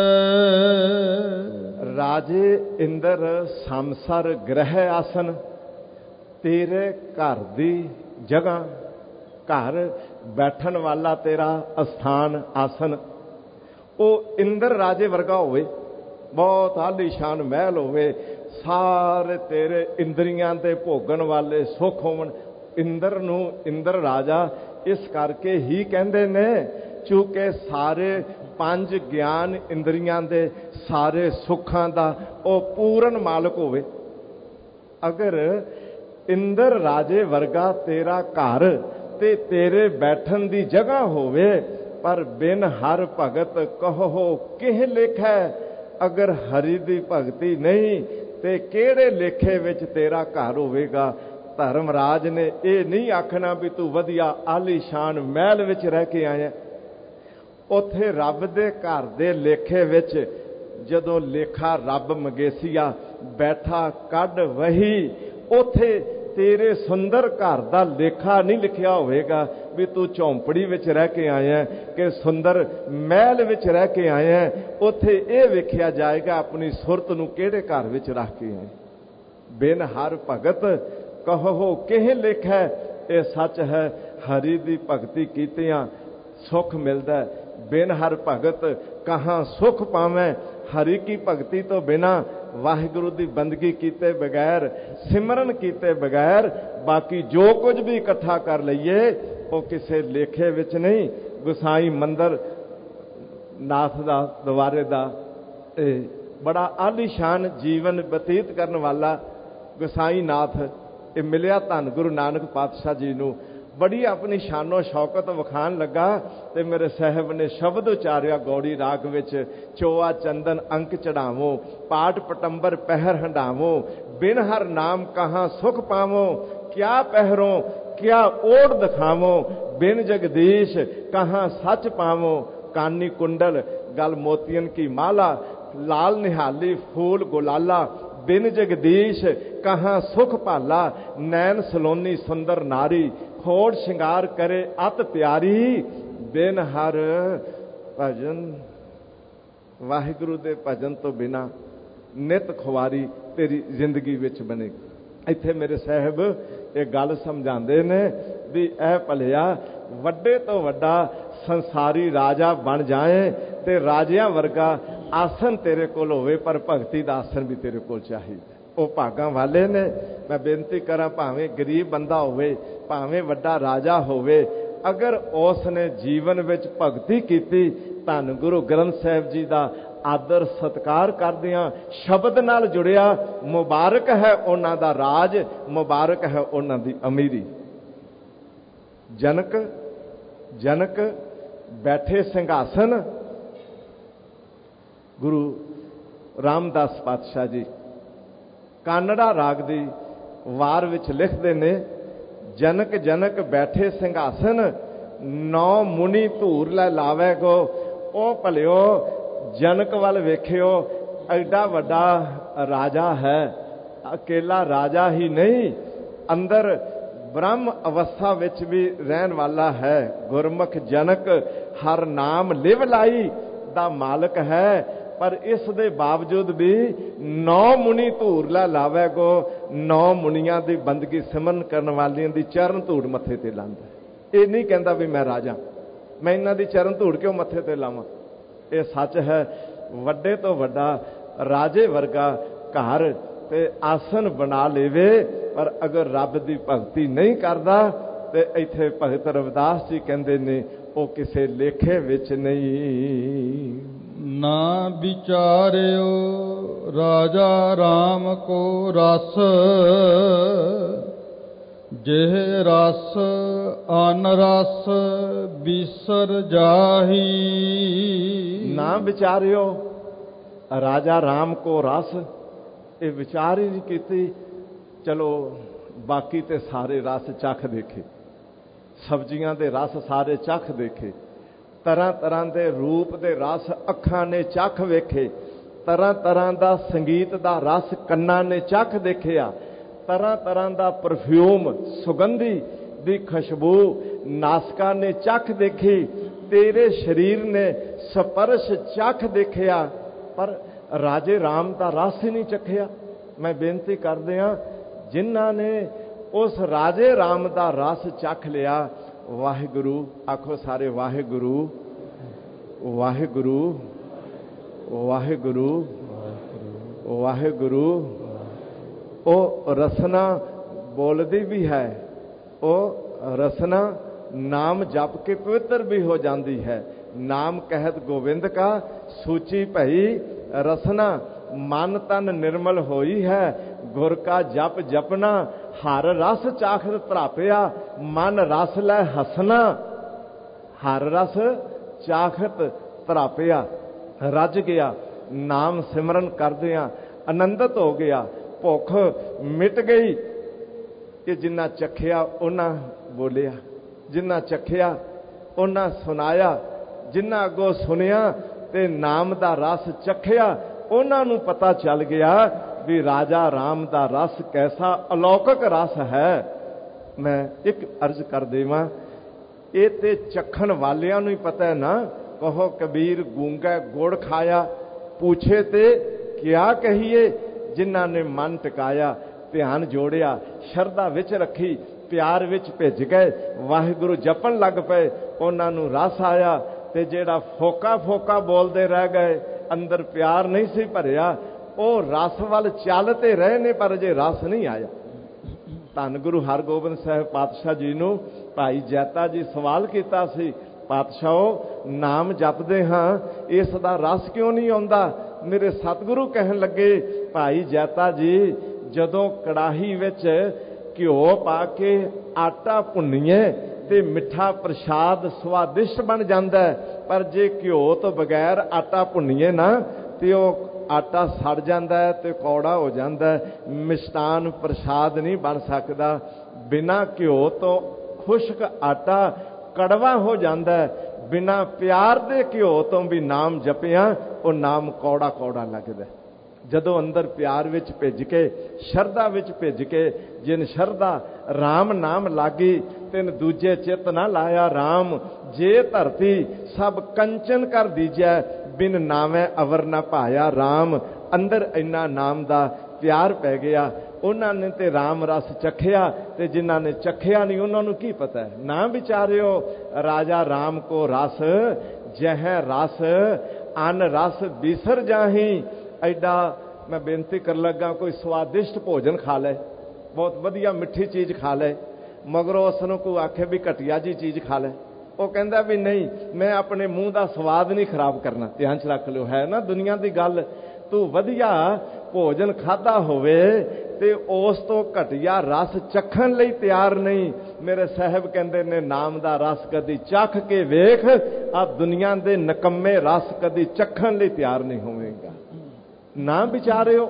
ਰਾਜੇ ਇੰਦਰ ਸਮਸਰ ਗ੍ਰਹਿ ਆਸਨ, ਤੇਰੇ ਘਰ ਦੀ ਜਗ੍ਹਾ, ਘਰ ਬੈਠਣ ਵਾਲਾ ਤੇਰਾ ਅਸਥਾਨ ਆਸਨ, ਉਹ ਇੰਦਰ ਰਾਜੇ ਵਰਗਾ ਹੋਵੇ, ਬਹੁਤ ਆਲੀਸ਼ਾਨ ਮਹਿਲ ਹੋਵੇ, ਸਾਰੇ ਤੇਰੇ ਇੰਦਰੀਆਂ ਦੇ ਭੋਗਣ ਵਾਲੇ ਸੁੱਖ ਹੋਣ। ਇੰਦਰ ਨੂੰ ਇੰਦਰ ਰਾਜਾ ਇਸ ਕਰਕੇ ਹੀ ਕਹਿੰਦੇ ਨੇ, ਚੂੰਕਿ ਸਾਰੇ ਪੰਜ ਗਿਆਨ ਇੰਦਰੀਆਂ ਦੇ ਸਾਰੇ ਸੁੱਖਾਂ ਦਾ ਉਹ ਪੂਰਨ ਮਾਲਕ ਹੋਵੇ। ਅਗਰ ਇੰਦਰ ਰਾਜੇ ਵਰਗਾ ਤੇਰਾ ਘਰ ਤੇ ਤੇਰੇ ਬੈਠਣ ਦੀ ਜਗ੍ਹਾ ਹੋਵੇ, ਪਰ ਬਿਨ ਹਰ ਭਗਤ ਕਹੋ ਕਿਹ ਲੇਖੈ। ਅਗਰ ਹਰੀ ਦੀ ਭਗਤੀ ਨਹੀਂ ਤੇ ਕਿਹੜੇ ਲੇਖੇ ਵਿੱਚ ਤੇਰਾ ਘਰ ਹੋਵੇਗਾ। ਧਰਮਰਾਜ ਨੇ ਇਹ ਨਹੀਂ ਆਖਣਾ ਵੀ ਤੂੰ ਵਧੀਆ ਆਲੀਸ਼ਾਨ ਮਹਿਲ ਵਿੱਚ ਰਹਿ ਕੇ ਆਇਆ। ਉੱਥੇ ਰੱਬ ਦੇ ਘਰ ਦੇ ਲੇਖੇ ਵਿੱਚ ਜਦੋਂ ਲੇਖਾ ਰੱਬ ਮਗੇਸੀਆ ਬੈਠਾ ਕੱਢ ਵਹੀ, ਉੱਥੇ ਤੇਰੇ ਸੁੰਦਰ ਘਰ ਦਾ ਲੇਖਾ ਨਹੀਂ ਲਿਖਿਆ ਹੋਵੇਗਾ ਵੀ ਤੂੰ ਝੌਂਪੜੀ ਵਿੱਚ ਰਹਿ ਕੇ ਆਇਆ ਕਿ ਸੁੰਦਰ ਮਹਿਲ ਵਿੱਚ ਰਹਿ ਕੇ ਆਇਆ। ਉੱਥੇ ਇਹ ਵੇਖਿਆ ਜਾਏਗਾ ਆਪਣੀ ਸੁਰਤ ਨੂੰ ਕਿਹੜੇ ਘਰ ਵਿੱਚ ਰੱਖ ਕੇ ਆਏ। ਬਿਨ ਹਰ ਭਗਤ ਕਹੋ ਕਿਹ ਲੇਖੈ। ਇਹ ਸੱਚ ਹੈ, ਹਰੀ ਦੀ ਭਗਤੀ ਕੀਤਿਆਂ ਸੁੱਖ ਮਿਲਦਾ, ਬਿਨ ਹਰ ਭਗਤ ਕਹਾਂ ਸੁੱਖ ਪਾਵੇਂ। ਹਰੀ ਕੀ ਭਗਤੀ ਤੋਂ ਬਿਨਾ, ਵਾਹਿਗੁਰੂ ਦੀ ਬੰਦਗੀ ਕੀਤੇ ਬਗੈਰ, ਸਿਮਰਨ ਕੀਤੇ ਬਗੈਰ ਬਾਕੀ ਜੋ ਕੁਝ ਵੀ ਇਕੱਠਾ ਕਰ ਲਈਏ ਉਹ ਕਿਸੇ ਲੇਖੇ ਵਿੱਚ ਨਹੀਂ। ਗੁਸਾਈ ਮੰਦਰ ਨਾਥ ਦਾ ਦੁਆਰੇ ਦਾ ਇਹ ਬੜਾ ਆਲੀਸ਼ਾਨ ਜੀਵਨ ਬਤੀਤ ਕਰਨ ਵਾਲਾ ਗੁਸਾਈ ਨਾਥ ਇਹ ਮਿਲਿਆ ਧੰਨ ਗੁਰੂ ਨਾਨਕ ਪਾਤਸ਼ਾਹ ਜੀ ਨੂੰ। ਬੜੀ ਆਪਣੀ ਸ਼ਾਨੋ ਸ਼ੌਕਤ ਵਿਖਾਣ ਲੱਗਾ ਤੇ ਮੇਰੇ ਸਾਹਿਬ ਨੇ ਸ਼ਬਦ ਉਚਾਰਿਆ ਗੌੜੀ ਰਾਗ ਵਿੱਚ, ਚੋਆ ਚੰਦਨ ਅੰਕ ਚੜਾਵੋ, ਪਾਟ ਪਟੰਬਰ ਪਹਿਰ ਹੰਡਾਵੋ, ਬਿਨ ਹਰ ਨਾਮ ਕਹਾਂ ਸੁਖ ਪਾਵੋ, ਕਿਆ ਪਹਿਰੋਂ ਕਿਆ ਓੜ ਦਿਖਾਵੋ, ਬਿਨ ਜਗਦੀਸ਼ ਕਹਾਂ ਸੱਚ ਪਾਵੋ। ਕਾਨੀ ਕੁੰਡਲ ਗਲ ਮੋਤੀਅਨ ਕੀ ਮਾਲਾ, ਲਾਲ ਨਿਹਾਲੀ ਫੂਲ ਗੁਲਾਲਾ, ਬਿਨ ਜਗਦੀਸ਼ ਕਹਾਂ ਸੁਖ ਭਾਲਾ। ਨੈਣ ਸਲੋਨੀ ਸੁੰਦਰ ਨਾਰੀ, ਖੋੜ ਸ਼ਿੰਗਾਰ ਕਰੇ ਅਤ ਪਿਆਰੀ, ਬਿਨ ਹਰ ਭਜਨ। ਵਾਹਿਗੁਰੂ ਦੇ ਭਜਨ ਤੋਂ ਬਿਨਾ ਨਿਤ ਖੁਆਰੀ ਤੇਰੀ ਜ਼ਿੰਦਗੀ ਵਿੱਚ ਬਣੇਗੀ। ਇੱਥੇ ਮੇਰੇ ਸਾਹਿਬ ਇਹ ਗੱਲ ਸਮਝਾਉਂਦੇ ਨੇ ਵੀ ਇਹ ਭਲਿਆ ਵੱਡੇ ਤੋਂ ਵੱਡਾ ਸੰਸਾਰੀ ਰਾਜਾ ਬਣ ਜਾਏ ਤੇ ਰਾਜਿਆਂ ਵਰਗਾ ਆਸਨ ਤੇਰੇ ਕੋਲ ਹੋਵੇ, ਪਰ ਭਗਤੀ ਦਾ ਆਸਨ ਵੀ ਤੇਰੇ ਕੋਲ ਚਾਹੀਦਾ। ਉਹ ਭਾਗਾਂ ਵਾਲੇ ਨੇ। ਮੈਂ ਬੇਨਤੀ ਕਰਾਂ, ਭਾਵੇਂ ਗਰੀਬ ਬੰਦਾ ਹੋਵੇ, ਭਾਵੇਂ ਵੱਡਾ ਰਾਜਾ ਹੋਵੇ, ਅਗਰ ਉਸ ਨੇ ਜੀਵਨ ਵਿੱਚ ਭਗਤੀ ਕੀਤੀ, ਧੰਨ ਗੁਰੂ ਗ੍ਰੰਥ ਸਾਹਿਬ ਜੀ ਦਾ ਆਦਰ ਸਤਿਕਾਰ ਕਰਦਿਆਂ ਸ਼ਬਦ ਨਾਲ ਜੁੜਿਆ, ਮੁਬਾਰਕ ਹੈ ਉਹਨਾਂ ਦਾ ਰਾਜ, ਮੁਬਾਰਕ ਹੈ ਉਹਨਾਂ ਦੀ ਅਮੀਰੀ। ਜਨਕ ਜਨਕ ਬੈਠੇ ਸਿੰਘਾਸਨ। ਗੁਰੂ ਰਾਮਦਾਸ ਪਾਤਸ਼ਾਹ ਜੀ ਕਾਨੜਾ ਰਾਗ ਦੀ ਵਾਰ ਵਿੱਚ ਲਿਖਦੇ ਨੇ, ਜਨਕ ਜਨਕ ਬੈਠੇ ਸਿੰਘਾਸਨ, ਨੌ ਮੁਨੀ ਧੂਰ ਲੈ ਲਾਵੇ ਗੋ। ਉਹ ਭਲਿਓ ਜਨਕ ਵੱਲ ਵੇਖਿਓ, ਐਡਾ ਵੱਡਾ ਰਾਜਾ ਹੈ, ਅਕੇਲਾ ਰਾਜਾ ਹੀ ਨਹੀਂ, ਅੰਦਰ ਬ੍ਰਹਮ ਅਵਸਥਾ ਵਿੱਚ ਵੀ ਰਹਿਣ ਵਾਲਾ ਹੈ। ਗੁਰਮੁਖ ਜਨਕ ਹਰ ਨਾਮ ਲਿਵ ਲਾਈ ਦਾ ਮਾਲਕ ਹੈ, ਪਰ ਇਸ ਦੇ ਬਾਵਜੂਦ ਵੀ ਨੌ ਮੁਨੀ ਧੂਰ ਲੈ ਲਾਵੇ ਗੋ। ਨੌ ਮੁਨੀਆਂ ਦੀ ਬੰਦਗੀ ਸਿਮਰਨ ਕਰਨ ਵਾਲਿਆਂ ਦੀ ਚਰਨ ਧੂੜ ਮੱਥੇ ਤੇ ਲਾਂਦਾ। ਇਹ ਨਹੀਂ ਕਹਿੰਦਾ ਵੀ ਮੈਂ ਰਾਜਾ, मैं इन्हां दी चरण धूड़ क्यों मत्थे ते लावां। ये सच है, वड्डे तो वड्डा राजे वर्गा घर ते आसन बना लेवे, पर अगर रब दी भगती नहीं करदा ते इत्थे भगत रविदास जी कहंदे ने वो किसे लेखे विच नहीं। ना विचार्यो राजा राम को रस, जेह रस अन रस बिसर जाही। ना विचारियो राजा राम को रस, ये विचार ही नहीं कीती। चलो बाकी ते सारे रस चख देखे, सब्जियां दे रस सारे चख देखे, तरह तरह के रूप दे रस अखां ने चख वेखे, तरह तरह का संगीत का रस कन्नां ने चख देखिया, तरह तरह का परफ्यूम सुगंधी दी खुशबू नासका ने चख देखी, तेरे शरीर ने स्पर्श चख देखिया, पर राजे राम का रस ही नहीं चखिया। मैं बेनती कर दिया जिन्हां ने उस राजे राम का रस चख लिया, वाहिगुरु आखो सारे, वाहिगुरु वाहिगुरु वाहिगुरु वाहिगुरु। ओ रसना बोलती भी है, ओ रसना नाम जप के पवित्र भी हो जाती है। नाम कहत गोविंद का सूची भई रसना, मन तन निर्मल होई है, गुर का जप जपना, हर रस चाखत तरापिया, मन रस लै हसना, हर रस चाखत तरापिया। रज गया नाम सिमरन करदियां, आनंदित हो गया, भुख मिट गई। कि जिन्ना चखिया उन्ना बोलिया, जिन्ना चखिया उन्ना सुनाया, जिन्ना अगों सुनिया ते नाम दा रस चखिया, उन्हां नूं पता चल गया भी राजा राम दा रस कैसा अलौकिक रस है। मैं एक अर्ज कर देवां, ये ते चखण वालियां नूं ही पता है ना। कहो कबीर गूंगा गुड़ खाया, पूछे ते क्या कहिए, जिन्हां ने मन टिकाया, ध्यान जोड़िया, शरदा विच रखी, प्यार विच भिज गए, वाहिगुरु जपन लग पे, उन्हां नूं रस आया। ते जेड़ा फोका फोका बोलते रह गए, अंदर प्यार नहीं सी भरिया, वो रस वाल चलते रहे ने, पर जे रस नहीं आया। धन गुरु हरगोबिंद साहब पातशाह जी नूं भाई जैता जी सवाल किया सी, पातशाह नाम जपदे हाँ, इस दा रस क्यों नहीं आउंदा। मेरे सतगुरु कहन लगे, भाई जैता जी जदों कड़ाही विच घिओ पा के आटा भुन्नीए ते मिठा प्रसाद स्वादिष्ट बन जाता है, पर जे घिओ तो बगैर आटा भुन्नीए ना तो वह आटा सड़ जाता है तो कौड़ा हो जाता है। मिष्टान प्रसाद नहीं बन सकता, बिना घिओ तो खुश्क आटा कड़वा हो जाता है। बिना प्यार दे घिओ तो भी नाम जपिया वो नाम कौड़ा कौड़ा लगता है। जदों अंदर प्यार विच भिज के, शरदा विच भिज के, जिन शरदा राम नाम लागी, तिन दूजे चित ना लाया राम। जे धरती सब कंचन कर दीजै, बिन नामे अवर ना पाया राम। अंदर इन्ना नाम दा प्यार पै गया, उन्होंने ते राम रस चखिया, ते जिन्हां ने चखिया नहीं उन्होंने की पता है। ना विचारियो राजा राम को रस, जह रस अन रस बिसर जाही। ऐडा मैं बेनती कर लगा, कोई स्वादिष्ट भोजन खा ले, बहुत वधिया मिठी चीज़ खा ले, मगरों उसनों को आखे भी घटिया जी चीज़ खा ले, वो कहता भी नहीं मैं अपने मूँह का स्वाद नहीं खराब करना। ध्यान च रख लो, है ना दुनिया की गल। तू वधिया भोजन खादा होवे ते उस तो घटिया रस चखण लई तैयार नहीं। मेरे साहब कहते ने नाम दा रस कदी चख के वेख, आ दुनिया दे नकम्मे रस कदी चखण लई तैयार नहीं होवेगा। ना विचारियो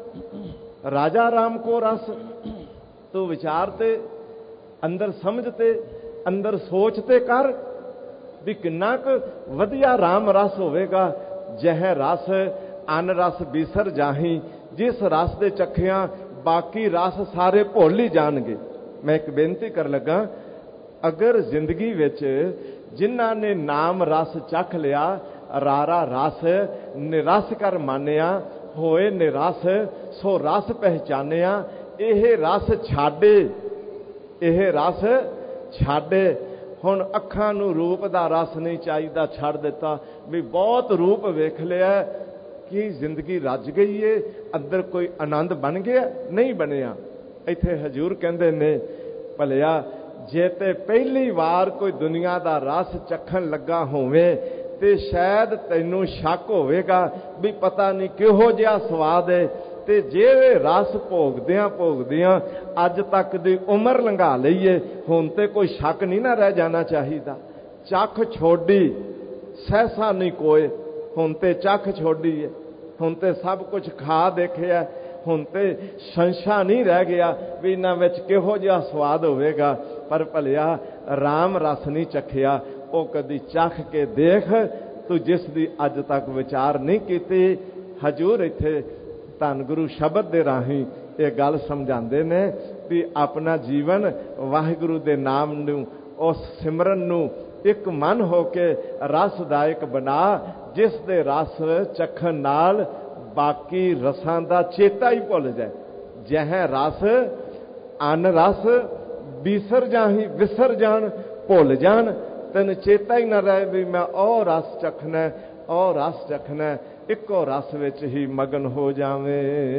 राजा राम को रस, तो विचारते अंदर समझते अंदर सोचते कर भी किन्ना क वधिया राम रस होवेगा। जह रस अन रस बिसर जाही, जिस रस दे चखिया बाकी रस सारे भुल ही जाणगे। मैं एक बेनती कर लगा, अगर जिंदगी विच जिन्हां ने नाम रस चख लिया, रारा रस निरस कर मानिया, होए निरस सो रस पहचानिया, यह रस छाड़े, यह रस छाड़े। ਹੁਣ ਅੱਖਾਂ ਨੂੰ ਰੂਪ ਦਾ ਰਸ ਨਹੀਂ ਚਾਹੀਦਾ, ਛੱਡ ਦਿੱਤਾ ਵੀ ਬਹੁਤ ਰੂਪ ਵੇਖ ਲਿਆ ਕਿ ਜ਼ਿੰਦਗੀ ਰੱਜ ਗਈ ਏ, ਅੰਦਰ ਕੋਈ ਆਨੰਦ ਬਣ ਗਿਆ? ਨਹੀਂ ਬਣਿਆ। ਇੱਥੇ ਹਜ਼ੂਰ ਕਹਿੰਦੇ ਨੇ ਭਲਿਆ ਜੇ ਤੇ ਪਹਿਲੀ ਵਾਰ ਕੋਈ ਦੁਨੀਆ ਦਾ ਰਸ ਚੱਖਣ ਲੱਗਾ ਹੋਵੇ ਤੇ ਸ਼ਾਇਦ ਤੈਨੂੰ ਸ਼ੱਕ ਹੋਵੇਗਾ ਵੀ ਪਤਾ ਨਹੀਂ ਕਿਹੋ ਜਿਹਾ ਸਵਾਦ ਹੈ, ਤੇ ਜੇ ਰਸ ਭੋਗਦਿਆਂ ਭੋਗਦਿਆਂ ਅੱਜ ਤੱਕ ਦੀ ਉਮਰ ਲੰਘਾ ਲਈਏ, ਹੁਣ ਤੇ ਕੋਈ ਸ਼ੱਕ ਨਹੀਂ ਨਾ ਰਹਿ ਜਾਣਾ ਚਾਹੀਦਾ। ਚੱਖ ਛੋਡੀ ਸਹਿਸਾ ਨਹੀਂ ਕੋਏ, ਹੁਣ ਤੇ ਚੱਖ ਛੋਡੀ ਹੈ, ਹੁਣ ਤੇ ਸਭ ਕੁਝ ਖਾ ਦੇਖਿਆ, ਹੁਣ ਤੇ ਸੰਸ਼ਾ ਨਹੀਂ ਰਹਿ ਗਿਆ ਵੀ ਇਹਨਾਂ ਵਿੱਚ ਕਿਹੋ ਜਿਹਾ ਸਵਾਦ ਹੋਵੇਗਾ। ਪਰ ਭਲਿਆ ਰਾਮ ਰਸ ਨਹੀਂ ਚੱਖਿਆ, ਉਹ ਕਦੀ ਚੱਖ ਕੇ ਦੇਖ ਤੂੰ ਜਿਸ ਦੀ ਅੱਜ ਤੱਕ ਵਿਚਾਰ ਨਹੀਂ ਕੀਤੀ। ਹਜ਼ੂਰ ਇੱਥੇ ਧੰਨ ਗੁਰੂ ਸ਼ਬਦ ਦੇ ਰਾਹੀਂ ਇਹ ਗੱਲ ਸਮਝਾਉਂਦੇ ਨੇ ਵੀ ਆਪਣਾ ਜੀਵਨ ਵਾਹਿਗੁਰੂ ਦੇ ਨਾਮ ਨੂੰ, ਉਸ ਸਿਮਰਨ ਨੂੰ ਇੱਕ ਮਨ ਹੋ ਕੇ ਰਸਦਾਇਕ ਬਣਾ, ਜਿਸ ਦੇ ਰਸ ਚੱਖਣ ਨਾਲ ਬਾਕੀ ਰਸਾਂ ਦਾ ਚੇਤਾ ਹੀ ਭੁੱਲ ਜਾਏ। ਜਹ ਰਸ ਅਨ ਰਸ ਵਿਸਰ ਜਾਹੀ, ਵਿਸਰ ਜਾਣ ਭੁੱਲ ਜਾਣ, ਤੈਨੂੰ ਚੇਤਾ ਹੀ ਨਾ ਰਹੇ ਵੀ ਮੈਂ ਉਹ ਰਸ ਚੱਖਣਾ, ਉਹ ਰਸ ਚੱਖਣਾ, ਇੱਕੋ ਰਸ ਵਿੱਚ ਹੀ ਮਗਨ ਹੋ ਜਾਵੇਂ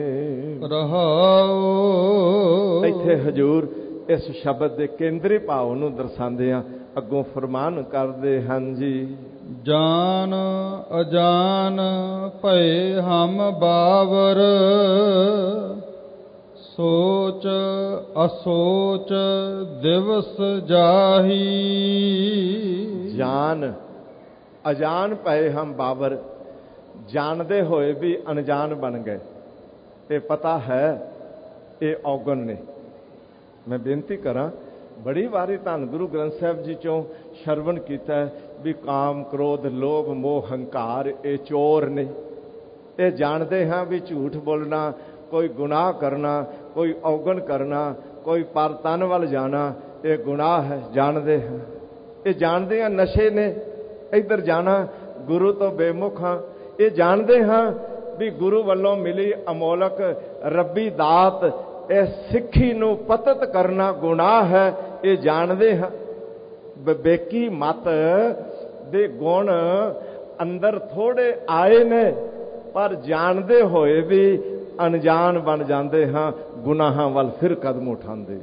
ਰਹਾਉ। ਇੱਥੇ ਹਜ਼ੂਰ ਇਸ ਸ਼ਬਦ ਦੇ ਕੇਂਦਰੀ ਭਾਵ ਨੂੰ ਦਰਸਾਉਂਦੇ ਆ, ਅੱਗੋਂ ਫਰਮਾਨ ਕਰਦੇ ਹਨ ਜੀ। ਜਾਨ ਅਜਾਨ ਭਏ ਹਮ ਬਾਵਰ, ਸੋਚ ਅਸੋਚ ਦਿਵਸ ਜਾਹੀ। ਜਾਨ ਅਜਾਨ ਭਏ ਹਮ ਬਾਵਰ, ਜਾਣਦੇ ਹੋਏ ਵੀ ਅਣਜਾਨ ਬਣ ਗਏ। ਇਹ ਪਤਾ ਹੈ ਇਹ ਔਗਣ ਨੇ। ਮੈਂ ਬੇਨਤੀ ਕਰਾਂ, ਬੜੀ ਵਾਰੀ ਧੰਨ ਗੁਰੂ ਗ੍ਰੰਥ ਸਾਹਿਬ ਜੀ ਚੋਂ ਸ਼ਰਵਣ ਕੀਤਾ ਵੀ ਕਾਮ ਕ੍ਰੋਧ ਲੋਭ ਮੋਹ ਹੰਕਾਰ ਇਹ ਚੋਰ ਨੇ। ਇਹ ਜਾਣਦੇ ਹਾਂ ਵੀ ਝੂਠ ਬੋਲਣਾ, ਕੋਈ ਗੁਨਾਹ ਕਰਨਾ, ਕੋਈ ਔਗਣ ਕਰਨਾ, ਕੋਈ ਪਰ ਤਨ ਵੱਲ ਜਾਣਾ ਇਹ ਗੁਨਾਹ ਹੈ, ਜਾਣਦੇ ਹਾਂ। ਇਹ ਜਾਣਦੇ ਹਾਂ ਨਸ਼ੇ ਨੇ, ਇੱਧਰ ਜਾਣਾ, ਗੁਰੂ ਤੋਂ ਬੇਮੁਖ ਹਾਂ। ਇਹ ਜਾਣਦੇ ਹਾਂ ਵੀ ਗੁਰੂ ਵੱਲੋਂ ਮਿਲੀ ਅਮੋਲਕ ਰੱਬੀ ਦਾਤ, ਇਹ ਸਿੱਖੀ ਨੂੰ ਪਤਤ ਕਰਨਾ ਗੁਨਾਹ ਹੈ, ਇਹ ਜਾਣਦੇ ਹਾਂ। ਵਿਵੇਕੀ ਮਤ ਦੇ ਗੁਣ ਅੰਦਰ ਥੋੜੇ ਆਏ ਨੇ, ਪਰ ਜਾਣਦੇ ਹੋਏ ਵੀ ਅਣਜਾਣ ਬਣ ਜਾਂਦੇ ਹਾਂ, ਗੁਨਾਹਾਂ ਵੱਲ ਫਿਰ ਕਦਮ ਉਠਾਉਂਦੇ।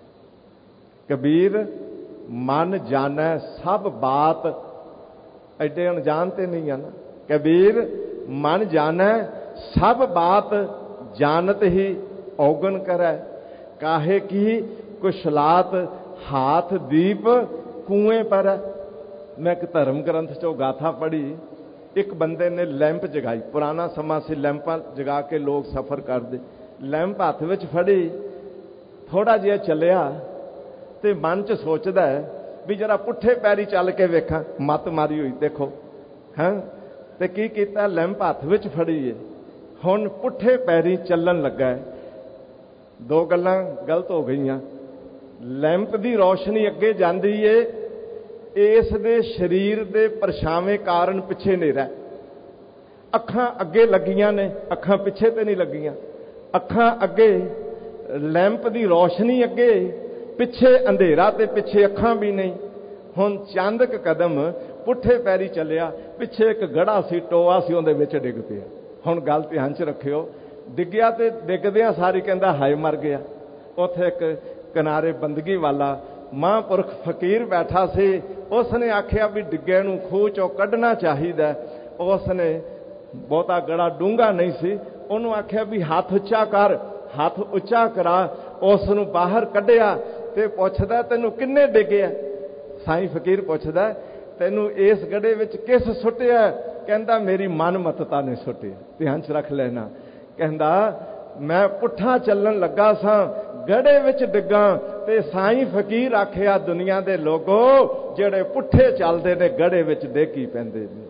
ਕਬੀਰ ਮਨ ਜਾਣੈ ਸਭ ਬਾਤ, ਐਡੇ ਅਣਜਾਣ ਤੇ ਨਹੀਂ ਹਨ। ਕਬੀਰ ਮਨ ਜਾਣੈ ਸਭ ਬਾਤ, ਜਾਣਤ ਹੀ ਔਗਣ ਕਰੈ, ਕਾਹੇ ਕੀ ਕੁਸ਼ਲਾਤ ਹਾਥ ਦੀਪ ਕੂਏ ਪਰ। ਮੈਂ ਇੱਕ ਧਰਮ ਗ੍ਰੰਥ ਚੋਂ ਗਾਥਾ ਪੜ੍ਹੀ, ਇੱਕ ਬੰਦੇ ਨੇ ਲੈਂਪ ਜਗਾਈ, ਪੁਰਾਣਾ ਸਮਾਂ ਸੀ ਲੈਂਪਾਂ ਜਗਾ ਕੇ ਲੋਕ ਸਫ਼ਰ ਕਰਦੇ। ਲੈਂਪ ਹੱਥ ਵਿੱਚ ਫੜੀ, ਥੋੜਾ ਜਿਹਾ ਚੱਲਿਆ ਤੇ ਮਨ 'ਚ ਸੋਚਦਾ ਵੀ ਜਰਾ ਪੁੱਠੇ ਪੈਰੀ ਚੱਲ ਕੇ ਵੇਖਾਂ, ਮੱਤ ਮਾਰੀ ਹੋਈ ਦੇਖੋ ਹੈਂ। ਤੇ ਕੀ ਕੀਤਾ, ਲੈਂਪ ਹੱਥ ਵਿੱਚ ਫੜੀ ਏ, ਹੁਣ ਪੁੱਠੇ ਪੈਰੀ ਚੱਲਣ ਲੱਗਾ। ਦੋ ਗੱਲਾਂ ਗਲਤ ਹੋ ਗਈਆਂ। ਲੈਂਪ ਦੀ ਰੌਸ਼ਨੀ ਅੱਗੇ ਜਾਂਦੀ ਏ, ਇਸ ਦੇ ਸਰੀਰ ਦੇ ਪਰਛਾਵੇਂ ਕਾਰਨ ਪਿੱਛੇ ਹਨੇਰਾ। ਅੱਖਾਂ ਅੱਗੇ ਲੱਗੀਆਂ ਨੇ, ਅੱਖਾਂ ਪਿੱਛੇ ਤੇ ਨਹੀਂ ਲੱਗੀਆਂ। ਅੱਖਾਂ ਅੱਗੇ ਲੈਂਪ ਦੀ ਰੌਸ਼ਨੀ ਅੱਗੇ, ਪਿੱਛੇ ਅੰਧੇਰਾ ਤੇ ਪਿੱਛੇ ਅੱਖਾਂ ਵੀ ਨਹੀਂ। ਹੁਣ ਚੰਦਕ ਕਦਮ ਪੁੱਠੇ ਪੈਰੀ ਚੱਲਿਆ, ਪਿੱਛੇ ਇੱਕ ਗੜਾ ਸੀ, ਟੋਆ ਸੀ, ਉਹਦੇ ਵਿੱਚ ਡਿੱਗ ਪਿਆ। ਹੁਣ ਗੱਲ ਧਿਆਨ 'ਚ ਰੱਖਿਓ, ਡਿੱਗਿਆ ਤੇ ਡਿੱਗਦਿਆਂ ਸਾਰੀ ਕਹਿੰਦਾ ਹਾਏ ਮਰ ਗਿਆ। ਉੱਥੇ ਇੱਕ ਕਿਨਾਰੇ ਬੰਦਗੀ ਵਾਲਾ ਮਹਾਂਪੁਰਖ ਫਕੀਰ ਬੈਠਾ ਸੀ, ਉਸਨੇ ਆਖਿਆ ਵੀ ਡਿੱਗੇ ਨੂੰ ਖੂਹ ਚੋਂ ਕੱਢਣਾ ਚਾਹੀਦਾ। ਉਸਨੇ ਬਹੁਤਾ ਗੜਾ ਡੂੰਘਾ ਨਹੀਂ ਸੀ, ਉਹਨੂੰ ਆਖਿਆ ਵੀ ਹੱਥ ਉੱਚਾ ਕਰ, ਹੱਥ ਉੱਚਾ ਕਰਾ। ਉਸ ਨੂੰ ਬਾਹਰ ਕੱਢਿਆ ਤੇ ਪੁੱਛਦਾ ਤੈਨੂੰ ਕਿੰਨੇ ਡਿੱਗਿਆ? ਸਾਈਂ ਫਕੀਰ ਪੁੱਛਦਾ ਤੈਨੂੰ ਇਸ ਗੜੇ ਵਿੱਚ ਕਿਸ ਸੁੱਟਿਆ? ਕਹਿੰਦਾ ਮੇਰੀ ਮਨਮਤਤਾ ਨੇ ਸੁੱਟਿਆ। ਧਿਆਨ 'ਚ ਰੱਖ ਲੈਣਾ। ਕਹਿੰਦਾ ਮੈਂ ਪੁੱਠਾ ਚੱਲਣ ਲੱਗਾ ਸਾਂ, ਗੜੇ ਵਿੱਚ ਡਿੱਗਾ ਤੇ ਸਾਈਂ ਫਕੀਰ ਆਖਿਆ ਦੁਨੀਆ ਦੇ ਲੋਗੋ ਜਿਹੜੇ ਪੁੱਠੇ ਚੱਲਦੇ ਨੇ ਗੜੇ ਵਿੱਚ ਡਿੱਗ ਹੀ ਪੈਂਦੇ ਨੇ।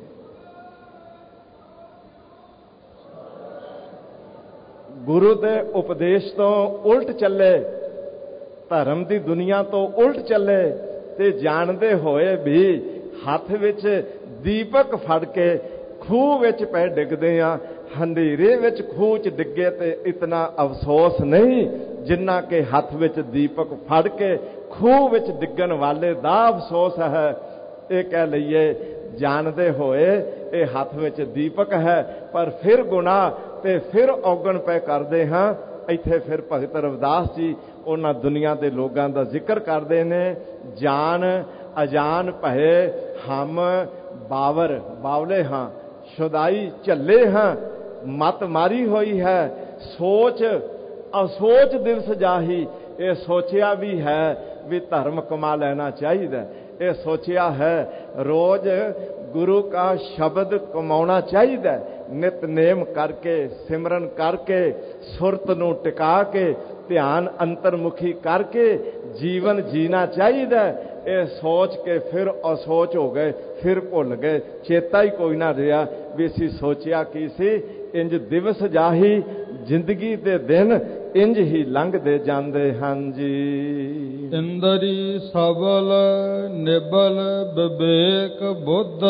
ਗੁਰੂ ਦੇ ਉਪਦੇਸ਼ ਤੋਂ ਉਲਟ ਚੱਲੇ, ਧਰਮ ਦੀ ਦੁਨੀਆ ਤੋਂ ਉਲਟ ਚੱਲੇ ਤੇ ਜਾਣਦੇ ਹੋਏ ਵੀ ਹੱਥ ਵਿੱਚ ਦੀਪਕ ਫੜ ਕੇ ਖੂਹ ਵਿੱਚ ਪੈ ਡਿੱਗਦੇ ਆ। ਹਨੇਰੇ ਵਿੱਚ ਖੂਹ 'ਚ ਡਿੱਗੇ ਤੇ ਇਤਨਾ ਅਫਸੋਸ ਨਹੀਂ ਜਿੰਨਾ ਕਿ ਹੱਥ ਵਿੱਚ ਦੀਪਕ ਫੜ ਕੇ ਖੂਹ ਵਿੱਚ ਡਿੱਗਣ ਵਾਲੇ ਦਾ ਅਫਸੋਸ ਹੈ। ਇਹ ਕਹਿ ਲਈਏ ਜਾਣਦੇ ਹੋਏ ਇਹ ਹੱਥ ਵਿੱਚ ਦੀਪਕ ਹੈ, ਪਰ ਫਿਰ ਗੁਨਾਹ ਤੇ ਫਿਰ ਔਗਣ ਪੈ ਕਰਦੇ ਹਾਂ। ਇੱਥੇ ਫਿਰ ਭਗਤ ਰਵਿਦਾਸ ਜੀ ਉਹਨਾਂ ਦੁਨੀਆ ਦੇ ਲੋਕਾਂ ਦਾ ਜ਼ਿਕਰ ਕਰਦੇ ਨੇ, ਜਾਨ ਅਜਾਨ ਭਏ ਹਮ ਬਾਵਰ, ਬਾਵਲੇ ਹਾਂ, ਸ਼ੁਦਾਈ ਝੱਲੇ ਹਾਂ, ਮਤ ਮਾਰੀ ਹੋਈ ਹੈ, ਸੋਚ ਅਸੋਚ ਦਿਵਸ ਜਾਹੀ। ਇਹ ਸੋਚਿਆ ਵੀ ਹੈ ਵੀ ਧਰਮ ਕਮਾ ਲੈਣਾ ਚਾਹੀਦਾ, ਇਹ ਸੋਚਿਆ ਹੈ ਰੋਜ਼ ਗੁਰੂ ਕਾ ਸ਼ਬਦ ਕਮਾਉਣਾ ਚਾਹੀਦਾ, ਨਿਤਨੇਮ ਕਰਕੇ ਸਿਮਰਨ ਕਰਕੇ ਸੁਰਤ ਨੂੰ ਟਿਕਾ ਕੇ ਧਿਆਨ ਅੰਤਰਮੁਖੀ ਕਰਕੇ ਜੀਵਨ ਜੀਣਾ ਚਾਹੀਦਾ। ਇਹ ਸੋਚ ਕੇ ਫਿਰ ਅਸੋਚ ਹੋ ਗਏ, ਫਿਰ ਭੁੱਲ ਗਏ, ਚੇਤਾ ਹੀ ਕੋਈ ਨਾ ਰਿਹਾ ਵੀ ਅਸੀਂ ਸੋਚਿਆ ਕੀ ਸੀ। ਇੰਜ ਦਿਵਸ ਜਾਹੀ, ਜ਼ਿੰਦਗੀ ਦੇ ਦਿਨ ਇੰਜ ਹੀ ਲੰਘਦੇ ਜਾਂਦੇ ਹਨ ਜੀ। ਇੰਦਰੀ ਸਬਲ ਨਿਬਲ ਵਿਵੇਕ ਬੁੱਧ,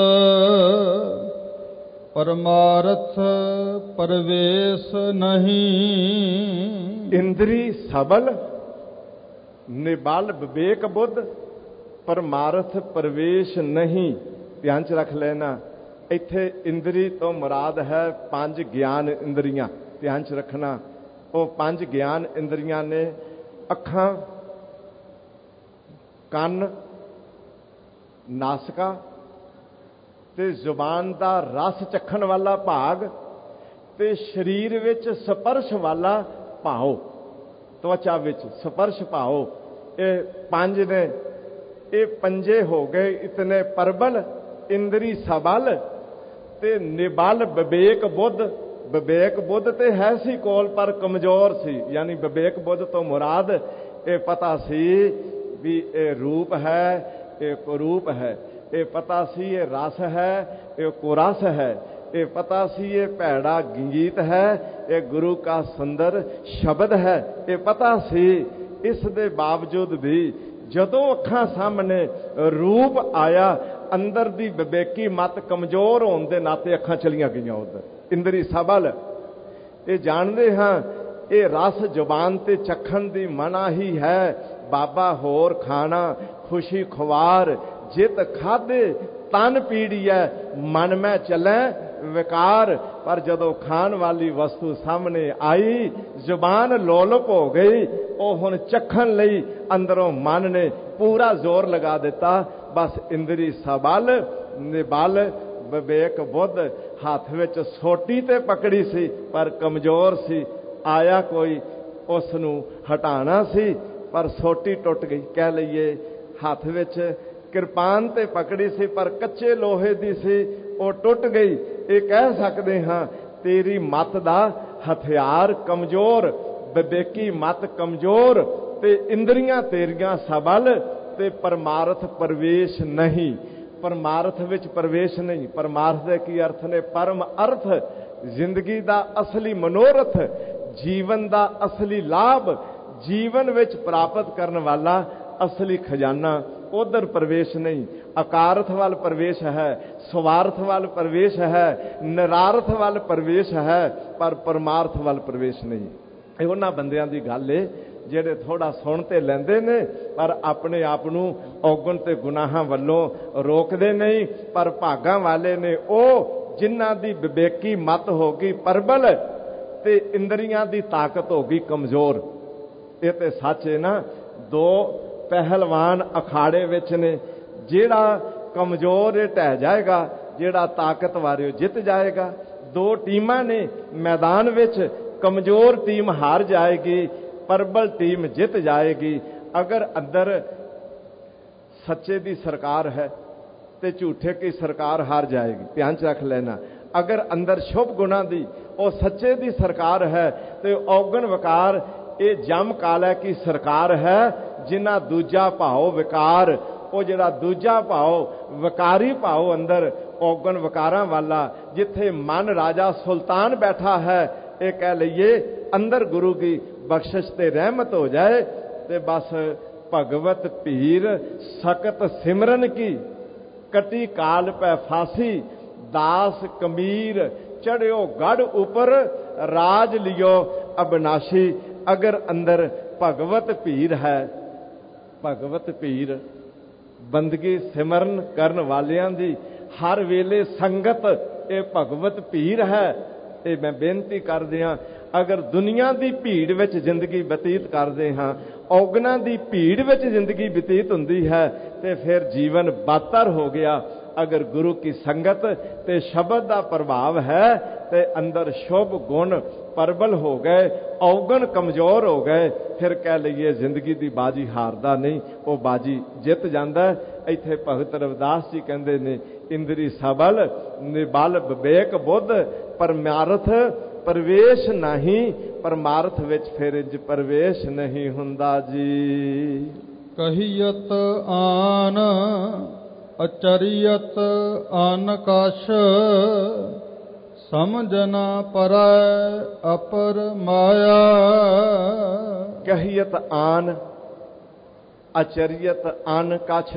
ਪਰਮਾਰਥ ਪਰਵੇਸ਼ ਨਹੀਂ। ਇੰਦਰੀ ਸਬਲ ਨਿਬਲ ਵਿਵੇਕ ਬੁੱਧ, ਪਰਮਾਰਥ ਪਰਵੇਸ਼ ਨਹੀਂ। ਧਿਆਨ ਚ ਰੱਖ ਲੈਣਾ, ਇੱਥੇ ਇੰਦਰੀ ਤੋਂ ਮੁਰਾਦ ਹੈ ਪੰਜ ਗਿਆਨ ਇੰਦਰੀਆਂ। ਧਿਆਨ ਚ ਰੱਖਣਾ, ਉਹ ਪੰਜ ਗਿਆਨ ਇੰਦਰੀਆਂ ਨੇ ਅੱਖਾਂ, ਕੰਨ, ਨਾਸਿਕਾ ਤੇ ਜ਼ੁਬਾਨ ਦਾ ਰਸ ਚੱਖਣ ਵਾਲਾ ਭਾਗ ਤੇ ਸਰੀਰ ਵਿੱਚ ਸਪਰਸ਼ ਵਾਲਾ ਭਾਵ, ਤਵਚਾ ਵਿੱਚ ਸਪਰਸ਼ ਭਾਵ। ਇਹ ਪੰਜ ਨੇ, ਇਹ ਪੰਜੇ ਹੋ ਗਏ ਇਤਨੇ ਪ੍ਰਬਲ, ਇੰਦਰੀ ਸਬਲ ਤੇ ਨਿਬਲ ਵਿਵੇਕ ਬੁੱਧ। ਵਿਵੇਕ ਬੁੱਧ ਤੇ ਹੈ ਸੀ ਕੋਲ ਪਰ ਕਮਜ਼ੋਰ ਸੀ, ਯਾਨੀ ਵਿਵੇਕ ਬੁੱਧ ਤੋਂ ਮੁਰਾਦ ਇਹ ਪਤਾ ਸੀ ਵੀ ਇਹ ਰੂਪ ਹੈ, ਇਹ ਕੁਰੂਪ ਹੈ, ਇਹ ਪਤਾ ਸੀ ਇਹ ਰਸ ਹੈ, ਇਹ ਕੁਰਸ ਹੈ, ਇਹ ਪਤਾ ਸੀ ਇਹ ਭੈੜਾ ਗੀਤ ਹੈ, ਇਹ ਗੁਰੂ ਕਾ ਸੁੰਦਰ ਸ਼ਬਦ ਹੈ, ਇਹ ਪਤਾ ਸੀ। ਇਸ ਦੇ ਬਾਵਜੂਦ ਵੀ ਜਦੋਂ ਅੱਖਾਂ ਸਾਹਮਣੇ ਰੂਪ ਆਇਆ, ਅੰਦਰ ਦੀ ਵਿਵੇਕੀ ਮਤ ਕਮਜ਼ੋਰ ਹੋਣ ਦੇ ਨਾਤੇ ਅੱਖਾਂ ਚਲੀਆਂ ਗਈਆਂ ਉਧਰ। ਇੰਦਰੀ ਸਬਲ, ਇਹ ਜਾਣਦੇ ਹਾਂ ਇਹ ਰਸ ਜ਼ੁਬਾਨ ਤੇ ਚੱਖਣ ਦੀ ਮਨਾ ਹੀ ਹੈ। ਬਾਬਾ ਹੋਰ ਖਾਣਾ ਖੁਸ਼ੀ ਖੁਆਰ, ਜਿਤ ਖਾਦੇ ਤਨ ਪੀੜੀਐ, ਮਨ ਮੈਂ ਚੱਲੈ ਵਿਕਾਰ। ਪਰ ਜਦੋਂ ਖਾਣ ਵਾਲੀ ਵਸਤੂ ਸਾਹਮਣੇ ਆਈ, ਜ਼ੁਬਾਨ ਲੋਲਪ ਹੋ ਗਈ, ਉਹ ਹੁਣ ਚੱਖਣ ਲਈ ਅੰਦਰੋਂ ਮਨ ਨੇ ਪੂਰਾ ਜ਼ੋਰ ਲਗਾ ਦਿੱਤਾ। ਬਸ ਇੰਦਰੀ ਸਬਲ ਨਿਬਲ ਵਿਵੇਕ ਬੁੱਧ, ਹੱਥ ਵਿੱਚ ਸੋਟੀ ਤੇ ਪਕੜੀ ਸੀ ਪਰ ਕਮਜ਼ੋਰ ਸੀ। ਆਇਆ ਕੋਈ ਉਸ ਨੂੰ ਹਟਾਣਾ ਸੀ ਪਰ ਸੋਟੀ ਟੁੱਟ ਗਈ। ਕਹਿ ਲਈਏ ਹੱਥ ਵਿੱਚ ਕਿਰਪਾਨ ਤੇ ਪਕੜੀ ਸੀ ਪਰ ਕੱਚੇ ਲੋਹੇ ਦੀ ਸੀ, ਉਹ ਟੁੱਟ ਗਈ। ਇਹ ਕਹਿ ਸਕਦੇ ਹਾਂ ਤੇਰੀ ਮੱਤ ਦਾ ਹਥਿਆਰ ਕਮਜ਼ੋਰ, ਵਿਵੇਕੀ ਮੱਤ ਕਮਜ਼ੋਰ ਤੇ ਇੰਦਰੀਆਂ ਤੇਰੀਆਂ ਸਬਲ ਤੇ ਪਰਮਾਰਥ ਪ੍ਰਵੇਸ਼ ਨਹੀਂ। ਪਰਮਾਰਥ ਵਿੱਚ ਪ੍ਰਵੇਸ਼ ਨਹੀਂ। ਪਰਮਾਰਥ ਦੇ ਕੀ ਅਰਥ ਨੇ? ਪਰਮ ਅਰਥ, ਜ਼ਿੰਦਗੀ ਦਾ ਅਸਲੀ ਮਨੋਰਥ, ਜੀਵਨ ਦਾ ਅਸਲੀ ਲਾਭ, ਜੀਵਨ ਵਿੱਚ ਪ੍ਰਾਪਤ ਕਰਨ ਵਾਲਾ ਅਸਲੀ ਖਜ਼ਾਨਾ, ਉਧਰ ਪ੍ਰਵੇਸ਼ ਨਹੀਂ। ਅਕਾਰਥ ਵੱਲ ਪ੍ਰਵੇਸ਼ ਹੈ, ਸਵਾਰਥ ਵੱਲ ਪ੍ਰਵੇਸ਼ ਹੈ, ਨਿਰਾਰਥ ਵੱਲ ਪ੍ਰਵੇਸ਼ ਹੈ, ਪਰ ਪਰਮਾਰਥ ਵੱਲ ਪ੍ਰਵੇਸ਼ ਨਹੀਂ। ਇਹ ਉਹਨਾਂ ਬੰਦਿਆਂ ਦੀ ਗੱਲ ਏ ਜਿਹੜੇ ਥੋੜਾ ਸੁਣ ਤੇ ਲੈਂਦੇ ਨੇ ਪਰ ਆਪਣੇ ਆਪ ਨੂੰ ਔਗਣ ਤੇ ਗੁਨਾਹਾਂ ਵੱਲੋਂ ਰੋਕਦੇ ਨਹੀਂ। ਪਰ ਭਾਗਾਂ ਵਾਲੇ ਨੇ ਉਹ ਜਿਨ੍ਹਾਂ ਦੀ ਵਿਵੇਕੀ ਮਤ ਹੋ ਗਈ ਪ੍ਰਬਲ ਤੇ ਇੰਦਰੀਆਂ ਦੀ ਤਾਕਤ ਹੋ ਗਈ ਕਮਜ਼ੋਰ। ਇਹ ਤੇ ਸੱਚ ਹੈ ਨਾ। ਦੋ ਪਹਿਲਵਾਨ ਅਖਾੜੇ ਵਿੱਚ ਨੇ, ਜਿਹੜਾ ਕਮਜ਼ੋਰ ਹੈ ਢਹਿ ਜਾਏਗਾ, ਜਿਹੜਾ ਤਾਕਤਵਰ ਹੈ ਜਿੱਤ ਜਾਏਗਾ। ਦੋ ਟੀਮਾਂ ਨੇ ਮੈਦਾਨ ਵਿੱਚ, ਕਮਜ਼ੋਰ ਟੀਮ ਹਾਰ ਜਾਏਗੀ, ਪ੍ਰਬਲ ਟੀਮ ਜਿੱਤ ਜਾਏਗੀ। ਅਗਰ ਅੰਦਰ ਸੱਚੇ ਦੀ ਸਰਕਾਰ ਹੈ ਤੇ ਝੂਠੇ ਦੀ ਸਰਕਾਰ ਹਾਰ ਜਾਏਗੀ। ਧਿਆਨ ਚ ਰੱਖ ਲੈਣਾ। ਅਗਰ ਅੰਦਰ ਸ਼ੁਭ ਗੁਣਾ ਦੀ, ਉਹ ਸੱਚੇ ਦੀ ਸਰਕਾਰ ਹੈ ਤੇ ਔਗਣ ਵਿਕਾਰ ਇਹ ਜਮ ਕਾਲਾ ਕੀ ਸਰਕਾਰ ਹੈ। ਜਿਨ੍ਹਾਂ ਦੂਜਾ ਭਾਵ ਵਿਕਾਰ, ਉਹ ਜਿਹੜਾ ਦੂਜਾ ਭਾਵ ਵਿਕਾਰੀ ਭਾਵ ਅੰਦਰ ਔਗਣ ਵਿਕਾਰਾਂ ਵਾਲਾ, ਜਿੱਥੇ ਮਨ ਰਾਜਾ ਸੁਲਤਾਨ ਬੈਠਾ ਹੈ, ਇਹ ਕਹਿ ਲਈਏ ਅੰਦਰ ਗੁਰੂ ਕੀ ਬਖਸ਼ਿਸ਼ ਤੇ ਰਹਿਮਤ ਹੋ ਜਾਏ ਤੇ ਬਸ ਭਗਵਤ ਭੀਰ ਸਕਤ ਸਿਮਰਨ ਕੀ, ਕਟੀ ਕਾਲ ਪੈ ਫਾਸੀ, ਦਾਸ ਕਮੀਰ ਚੜਿਓ ਗੜ ਉੱਪਰ, ਰਾਜ ਲਿਓ ਅਬਨਾਸ਼ੀ। ਅਗਰ ਅੰਦਰ ਭਗਵਤ ਭੀਰ ਹੈ, ਭਗਵਤ ਭੀਰ ਬੰਦਗੀ ਸਿਮਰਨ ਕਰਨ ਵਾਲਿਆਂ ਦੀ ਹਰ ਵੇਲੇ ਸੰਗਤ ਇਹ ਭਗਵਤ ਭੀਰ ਹੈ। ਇਹ ਮੈਂ ਬੇਨਤੀ ਕਰਦੇ ਹਾਂ, ਅਗਰ ਦੁਨੀਆ ਦੀ ਭੀੜ ਵਿੱਚ ਜ਼ਿੰਦਗੀ ਬਤੀਤ ਕਰਦੇ ਹਾਂ, ਔਗਣਾਂ ਦੀ ਭੀੜ ਵਿੱਚ ਜ਼ਿੰਦਗੀ ਬਤੀਤ ਹੁੰਦੀ ਹੈ, ਤੇ ਫਿਰ ਜੀਵਨ ਬਾਤਰ ਹੋ ਗਿਆ। ਅਗਰ ਗੁਰੂ ਕੀ ਸੰਗਤ ਤੇ ਸ਼ਬਦ ਦਾ ਪ੍ਰਭਾਵ ਹੈ ਤੇ ਅੰਦਰ ਸ਼ੁਭ ਗੁਣ ਪ੍ਰਬਲ ਹੋ ਗਏ, ਔਗਣ ਕਮਜ਼ੋਰ ਹੋ ਗਏ, ਫਿਰ ਕਹਿ ਲਈਏ ਜ਼ਿੰਦਗੀ ਦੀ ਬਾਜੀ ਹਾਰਦਾ ਨਹੀਂ, ਉਹ ਬਾਜੀ ਜਿੱਤ ਜਾਂਦਾ। ਇੱਥੇ ਭਗਤ ਰਵਿਦਾਸ ਜੀ ਕਹਿੰਦੇ ਨੇ, ਇੰਦਰੀ ਸਬਲ ਨਿਬਲ ਵਿਵੇਕ ਬੁੱਧ ਪਰਮਾਰਥ ਪ੍ਰਵੇਸ਼ ਨਹੀਂ, ਪਰਮਾਰਥ ਵਿੱਚ ਫਿਰ ਇੰਜ ਪ੍ਰਵੇਸ਼ ਨਹੀਂ ਹੁੰਦਾ ਜੀ। ਕਹੀਅਤ ਆਨ ਅਚਰੀਅਤ ਆਨ ਕਛ, ਸਮਝ ਨਾ ਪਰੈ ਅਪਰ ਮਾਇਆ। ਕਹੀਅਤ ਆਨ ਅਚਰੀਅਤ ਆਨ ਕਛ,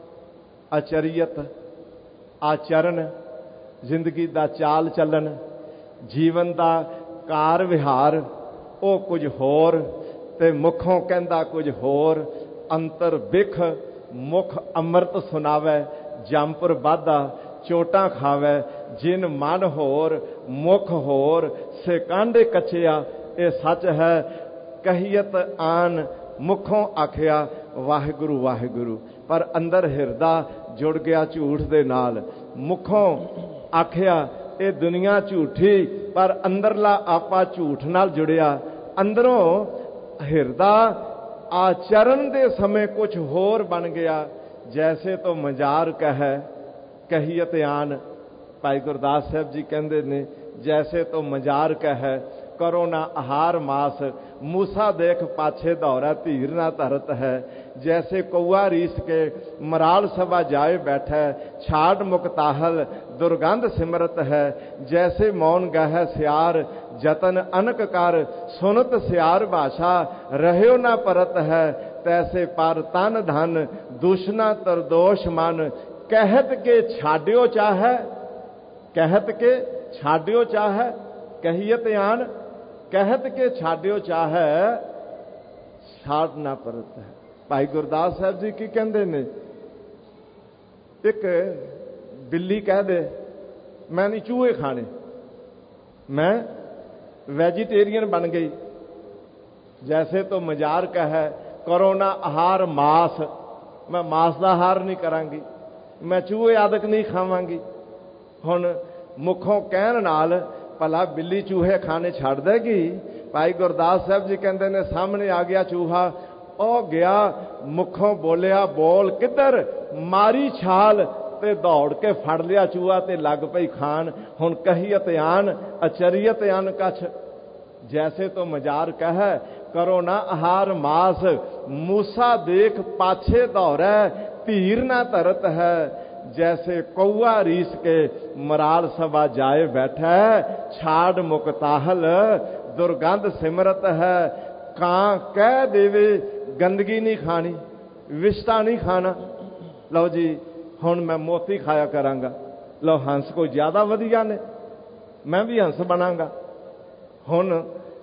ਅਚਰੀਅਤ ਆਚਰਨ, ਜ਼ਿੰਦਗੀ ਦਾ ਚਾਲ ਚੱਲਣ, ਜੀਵਨ ਦਾ ਕਾਰ ਵਿਹਾਰ, ਉਹ ਕੁਝ ਹੋਰ ਤੇ ਮੁਖੋਂ ਕਹਿੰਦਾ ਕੁਝ ਹੋਰ। ਅੰਤਰ ਬਿਖ ਮੁਖ ਅੰਮ੍ਰਿਤ ਸੁਣਾਵੇ, ਜੰਪੁਰ ਬਾਧਾ ਚੋਟਾਂ ਖਾਵੇ। ਜਿਨ ਮਨ ਹੋਰ ਮੁਖ ਹੋਰ, ਸੇ ਕਾਂਡੇ ਕੱਚਿਆ, ਇਹ ਸੱਚ ਹੈ। ਕਹੀਅਤ ਆਨ ਮੁਖੋਂ ਆਖਿਆ ਵਾਹਿਗੁਰੂ ਵਾਹਿਗੁਰੂ, ਪਰ ਅੰਦਰ ਹਿਰਦਾ ਜੁੜ ਗਿਆ ਝੂਠ ਦੇ ਨਾਲ। ਮੁਖੋਂ ਆਖਿਆ ਇਹ ਦੁਨੀਆ ਝੂਠੀ, ਪਰ ਅੰਦਰਲਾ ਆਪਾ ਝੂਠ ਨਾਲ ਜੁੜਿਆ। ਅੰਦਰੋਂ ਹਿਰਦਾ ਆਚਰਨ ਦੇ ਸਮੇਂ ਕੁਝ ਹੋਰ ਬਣ ਗਿਆ। ਜੈਸੇ ਤੋਂ ਮਜ਼ਾਰ ਕਹੈ ਕਹੀਅਤ ਆਨ, ਭਾਈ ਗੁਰਦਾਸ ਸਾਹਿਬ ਜੀ ਕਹਿੰਦੇ ਨੇ, ਜੈਸੇ ਤੋਂ ਮਜ਼ਾਰ ਕਹੈ ਕਰੋ ਨਾ ਆਹਾਰ ਮਾਸ, ਮੂਸਾ ਦੇਖ ਪਾਛੇ ਦੌਰਾ ਧੀਰ ਨਾ ਧਰਤ ਹੈ। ਜੈਸੇ ਕौआ ਰੀਸ ਕੇ ਮਰਾਲ ਸਭਾ ਜਾਏ ਬੈਠੈ, ਛਾੜ ਮੁਕਤਾਹਲ ਦੁਰਗੰਧ ਸਿਮਰਤ ਹੈ। ਜੈਸੇ ਮੌਨ ਗਹਿ ਸਿਆਰ ਜਤਨ ਅਨਕ ਕਰ, ਸੁਨਤ ਸਿਆਰ ਭਾਸ਼ਾ ਰਹਿਓ ਨਾ ਪਰਤ ਹੈ। ਤੈਸੇ ਪਰ ਤਨ ਧਨ ਦੂਸ਼ਨਾ ਤਰਦੋਸ਼ ਮਨ, ਕਹਿਤ ਕੇ ਛਾੜਿਓ ਚਾਹੈ, ਕਹਿਤ ਕੇ ਛਾੜਿਓ ਚਾਹੈ। ਕਹੀਅਤ ਆਨ ਕਹਿਤ ਕੇ ਛਾੜਿਓ ਚਾਹੈ, ਛਾੜ ਨਾ ਪਰਤ ਹੈ। ਭਾਈ ਗੁਰਦਾਸ ਸਾਹਿਬ ਜੀ ਕੀ ਕਹਿੰਦੇ ਨੇ, ਇੱਕ ਬਿੱਲੀ ਕਹਿ ਦੇ ਮੈਂ ਨਹੀਂ ਚੂਹੇ ਖਾਣੇ, ਮੈਂ ਵੈਜੀਟੇਰੀਅਨ ਬਣ ਗਈ। ਜੈਸੇ ਤੋਂ ਮਜ਼ਾਰ ਕਹੈ ਕਰੋ ਨਾ ਆਹਾਰ ਮਾਸ, ਮੈਂ ਮਾਸ ਦਾ ਆਹਾਰ ਨਹੀਂ ਕਰਾਂਗੀ, ਮੈਂ ਚੂਹੇ ਆਦਿਕ ਨਹੀਂ ਖਾਵਾਂਗੀ। ਹੁਣ ਮੁਖੋਂ ਕਹਿਣ ਨਾਲ ਭਲਾ ਬਿੱਲੀ ਚੂਹੇ ਖਾਣੇ ਛੱਡ ਦੇਗੀ? ਭਾਈ ਗੁਰਦਾਸ ਸਾਹਿਬ ਜੀ ਕਹਿੰਦੇ ਨੇ, ਸਾਹਮਣੇ ਆ ਗਿਆ ਚੂਹਾ, ਉਹ ਗਿਆ ਮੁਖੋਂ ਬੋਲਿਆ ਬੋਲ ਕਿੱਧਰ, ਮਾਰੀ ਛਾਲ ਤੇ ਦੌੜ ਕੇ ਫੜ ਲਿਆ ਚੂਹਾ ਤੇ ਲੱਗ ਪਈ ਖਾਣ। ਹੁਣ ਕਹੀਅਤ ਆਨ ਅਚਰੀਅਤ ਆਨ ਕਛ, ਜੈਸੇ ਤੋਂ ਮਜ਼ਾਰ ਕਹੈ ਕਰੋ ਨਾ ਆਹਾਰ ਮਾਸ, ਮੂਸਾ ਦੇਖ ਪਾਛੇ ਦੌੜੈ ਧੀਰ ਨਾ ਧਰਤ ਹੈ। जैसे कौआ रीस के मराल सभा जाए बैठा, छाड़ मुकताहल दुर्गंध सिमरत है। कां कह देवे गंदगी नहीं खानी, विष्टा नहीं खाना, लो जी हुण मैं मोती खाया करांगा, लो हंस कोई ज्यादा वधिया ने, मैं भी हंस बनांगा। हुण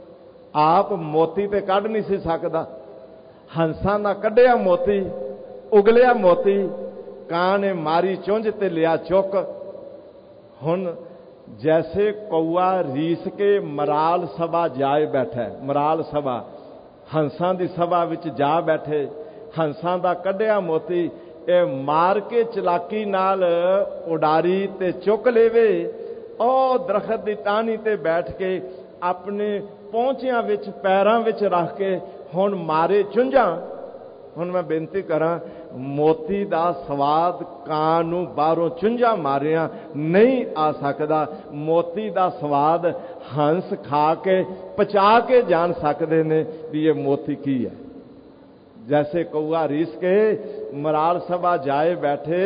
आप मोती ते कढ़ नहीं सी सकदा, हंसां दा कढ़िया मोती, उगलिया मोती ਕਾਂ ਨੇ ਮਾਰੀ ਚੁੰਝ ਤੇ ਲਿਆ ਚੁੱਕ। ਹੁਣ ਜੈਸੇ ਕौआ ਰੀਸ ਕੇ ਮਰਾਲ ਸਭਾ ਜਾਏ ਬੈਠਾ, ਮਰਾਲ ਸਭਾ ਹੰਸਾਂ ਦੀ ਸਭਾ ਵਿੱਚ ਜਾ ਬੈਠੇ, ਹੰਸਾਂ ਦਾ ਕੱਢਿਆ ਮੋਤੀ ਇਹ ਮਾਰ ਕੇ ਚਲਾਕੀ ਨਾਲ ਉਡਾਰੀ ਤੇ ਚੁੱਕ ਲੇਵੇ। ਉਹ ਦਰਖਤ ਦੀ ਟਾਹਣੀ ਤੇ ਬੈਠ ਕੇ ਆਪਣੇ ਪਹੁੰਚਿਆਂ ਵਿੱਚ ਪੈਰਾਂ ਵਿੱਚ ਰੱਖ ਕੇ ਹੁਣ ਮਾਰੇ ਚੁੰਝਾਂ। ਹੁਣ ਮੈਂ ਬੇਨਤੀ ਕਰਾਂ, ਮੋਤੀ ਦਾ ਸਵਾਦ ਕਾਂ ਨੂੰ ਬਾਹਰੋਂ ਚੁੰਝਾਂ ਮਾਰਿਆ ਨਹੀਂ ਆ ਸਕਦਾ। ਮੋਤੀ ਦਾ ਸਵਾਦ ਹੰਸ ਖਾ ਕੇ ਪਚਾ ਕੇ ਜਾਣ ਸਕਦੇ ਨੇ ਵੀ ਇਹ ਮੋਤੀ ਕੀ ਹੈ। ਜੈਸੇ ਕौआ ਰੀਸ ਕੇ ਮਰਾਲ ਸਭਾ ਜਾਏ ਬੈਠੇ,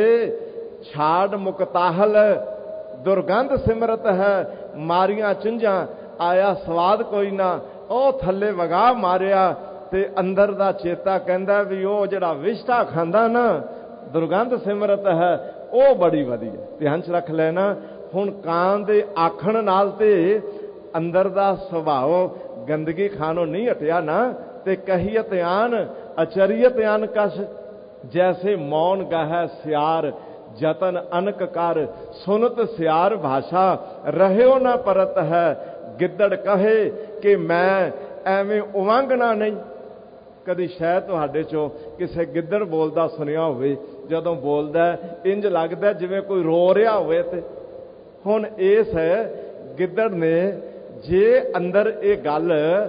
ਛਾੜ ਮੁਕਤਾਹਲ ਦੁਰਗੰਧ ਸਿਮਰਤ ਹੈ। ਮਾਰੀਆਂ ਚੁੰਝਾਂ ਆਇਆ ਸਵਾਦ ਕੋਈ ਨਾ, ਉਹ ਥੱਲੇ ਵਗਾ ਮਾਰਿਆ ਤੇ ਅੰਦਰ ਦਾ ਚੇਤਾ ਕਹਿੰਦਾ ਵੀ ਉਹ ਜਿਹੜਾ ਵਿਸ਼ਟਾ ਖਾਂਦਾ ਨਾ, ਦੁਰਗੰਧ ਸਿਮਰਤ ਹੈ, ਉਹ ਬੜੀ ਵਧੀਆ। ਧਿਆਨ ਚ ਰੱਖ ਲੈਣਾ। ਹੁਣ ਕਾਂ ਦੇ ਆਖਣ ਨਾਲ ਤੇ ਅੰਦਰ ਦਾ ਸੁਭਾਅ ਗੰਦਗੀ ਖਾਣੋਂ ਨਹੀਂ ਹਟਿਆ ਨਾ। ਤੇ ਕਹੀਅਤ ਆਨ अचरियत अन कश, जैसे मौन गह सियार जतन अनक कर, सुनत सियार भाषा रहियो ना परत है। गिद्दड़ कहे कि मैं एवें उवांगना नहीं। कदी शायद तुहाडे चों किसे गिद्दड़ बोलदा सुनिया होवे, जदों बोलदा इंज लगदा जिवें कोई रो रहा होवे। ते हुण इस गिद्दड़ ने जे अंदर ये गल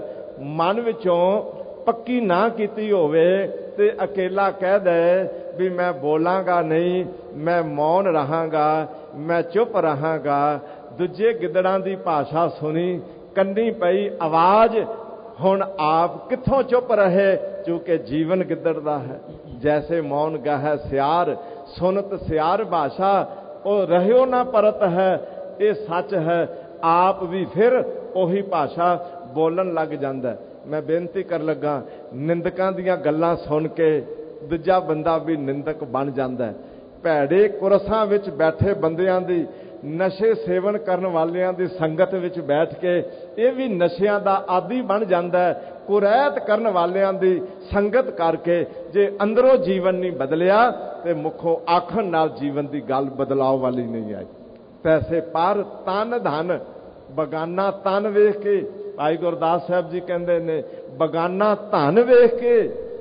मन विचों पक्की ना कीती होवे ते अकेला कह दे भी मैं बोलांगा नहीं, मैं मौन रहांगा, मैं चुप रहांगा। दूजे गिद्दड़ां दी भाषा सुनी, कन्नी पई आवाज, हुण आप कित्थों चुप रहे, क्योंकि जीवन गिद्दड़ दा है। जैसे मौन गह सियार सुनत सियार भाषा, ओ रहियो ना परत है। ये सच है, आप भी फिर ओही भाषा बोलन लग जांदा है। मैं बेनती कर लगा, निंदकां दीयां गल्लां सुन के दूजा बंदा भी निंदक बन जांदा है। भैड़े कुरसां विच बैठे बंदियां दी, नशे सेवन करन वालियां दी संगत विच बैठ के ये भी नशियां दा आदी बन जांदा है। कुरैत करन वालियां दी संगत करके जे अंदरों जीवन नहीं बदलिया ते मुखों आखण नाल जीवन दी गल बदलाव वाली नहीं आई। पैसे पर तन धन बगाना तन वेख के, भाई गुरदास साहब जी कहते ने, बगाना धन वेख के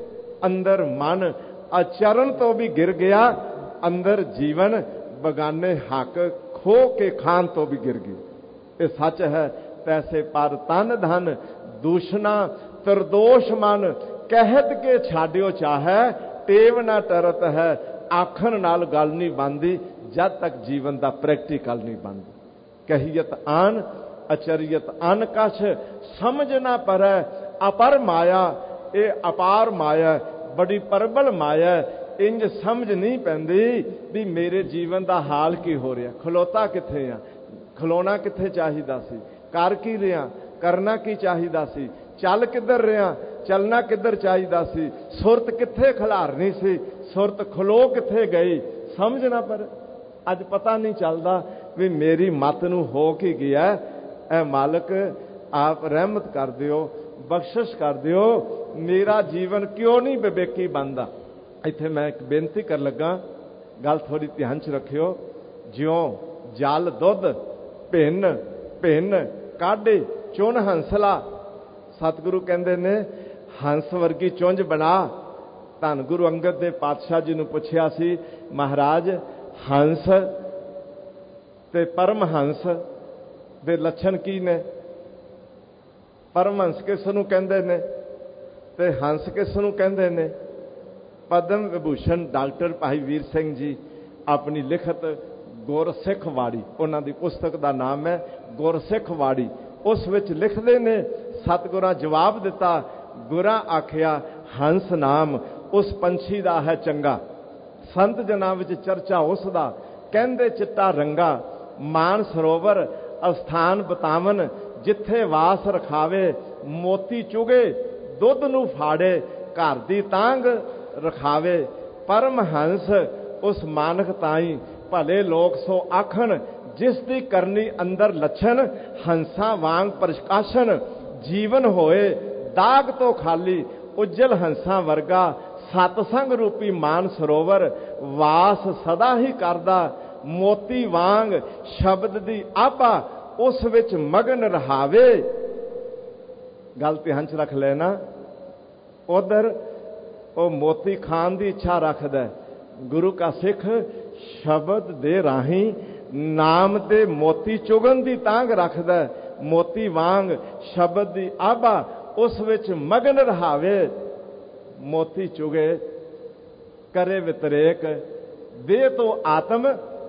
अंदर मन आचरण तो भी गिर गया, अंदर जीवन बगाने हक खो के खान तो भी गिर गई। ये सच है। पैसे पर तन धन दूषणा त्रिदोष मन, कहत के छाड़ियो चाहे टेव ना टरत है। आखन नाल गल नहीं बनती जब तक जीवन का प्रैक्टिकल नहीं बनता। कहियत आन अचरियत अन कछ, समझना पर अपर माया। ये अपार माया, बड़ी प्रबल माया। इंज समझ नहीं पैंदी भी मेरे जीवन का हाल की हो रहा, खलोता किथे आ, खलोना किथे चाहिदा सी, कर की रहा, करना की चाहिदा सी, चल किधर रहा, चलना किधर चाहिदा सी, सुरत किथे खिलारनी सी, सुरत खलो किथे गई। समझना पर अज पता नहीं चलता भी मेरी मत नूं हो की गया। ऐ मालिक आप रहमत कर दिओ, बख्शिश कर दिओ, मेरा जीवन क्यों नहीं विवेकी बनता। इत्थे मैं एक बेनती कर लगा, गल थोड़ी ध्यान च रखियो। ज्यों जल दुध भिन्न भिन्न काढ़े चुन हंसला, सतगुरु कहंदे ने हंस वर्गी चुंझ बना। धन गुरु अंगद दे पातशाह जी नूं पुछिया सी, महाराज हंस ते परमहंस दे लक्षण की ने? परमहंस किस नूं कहंदे ने ते हंस किस नूं कहंदे ने? पद्म विभूषण डॉक्टर भाई वीर सिंह जी अपनी लिखत गुरसिख वाड़ी, उन्हां दी पुस्तक का नाम है गुरसिख वाड़ी, उस विच लिखदे ने, सतगुरां जवाब दिता, गुरां आखिया हंस नाम उस पंछी दा है चंगा, संत जनां विच चर्चा उसदा, कहंदे चिट्टा रंगा, मान सरोवर अस्थान बतावन, जिथे वास रखावे, मोती चुगे दुध नूं फाड़े, घर दी तांग रखावे। परमहंस उस मानक ताई भले लोग सो आखन, जिस दी करनी अंदर लक्षण, हंसा वांग प्रकाशन, जीवन होए दाग तो खाली, उज्जल हंसा वर्गा, सतसंग रूपी मान सरोवर, वास सदा ही करदा, मोती वांग शब्द दी आभा, उस विच मगन रहावे। गल ध्यान च रख लेना, उधर वो मोती खान की इच्छा रखदा, गुरु का सिख शब्द दे राही नाम दे मोती चुगन की तांग रखदा, मोती वांग शब्द की आभा, उस विच मगन रहावे। मोती चुगे करे वितरेक, दे तो आत्म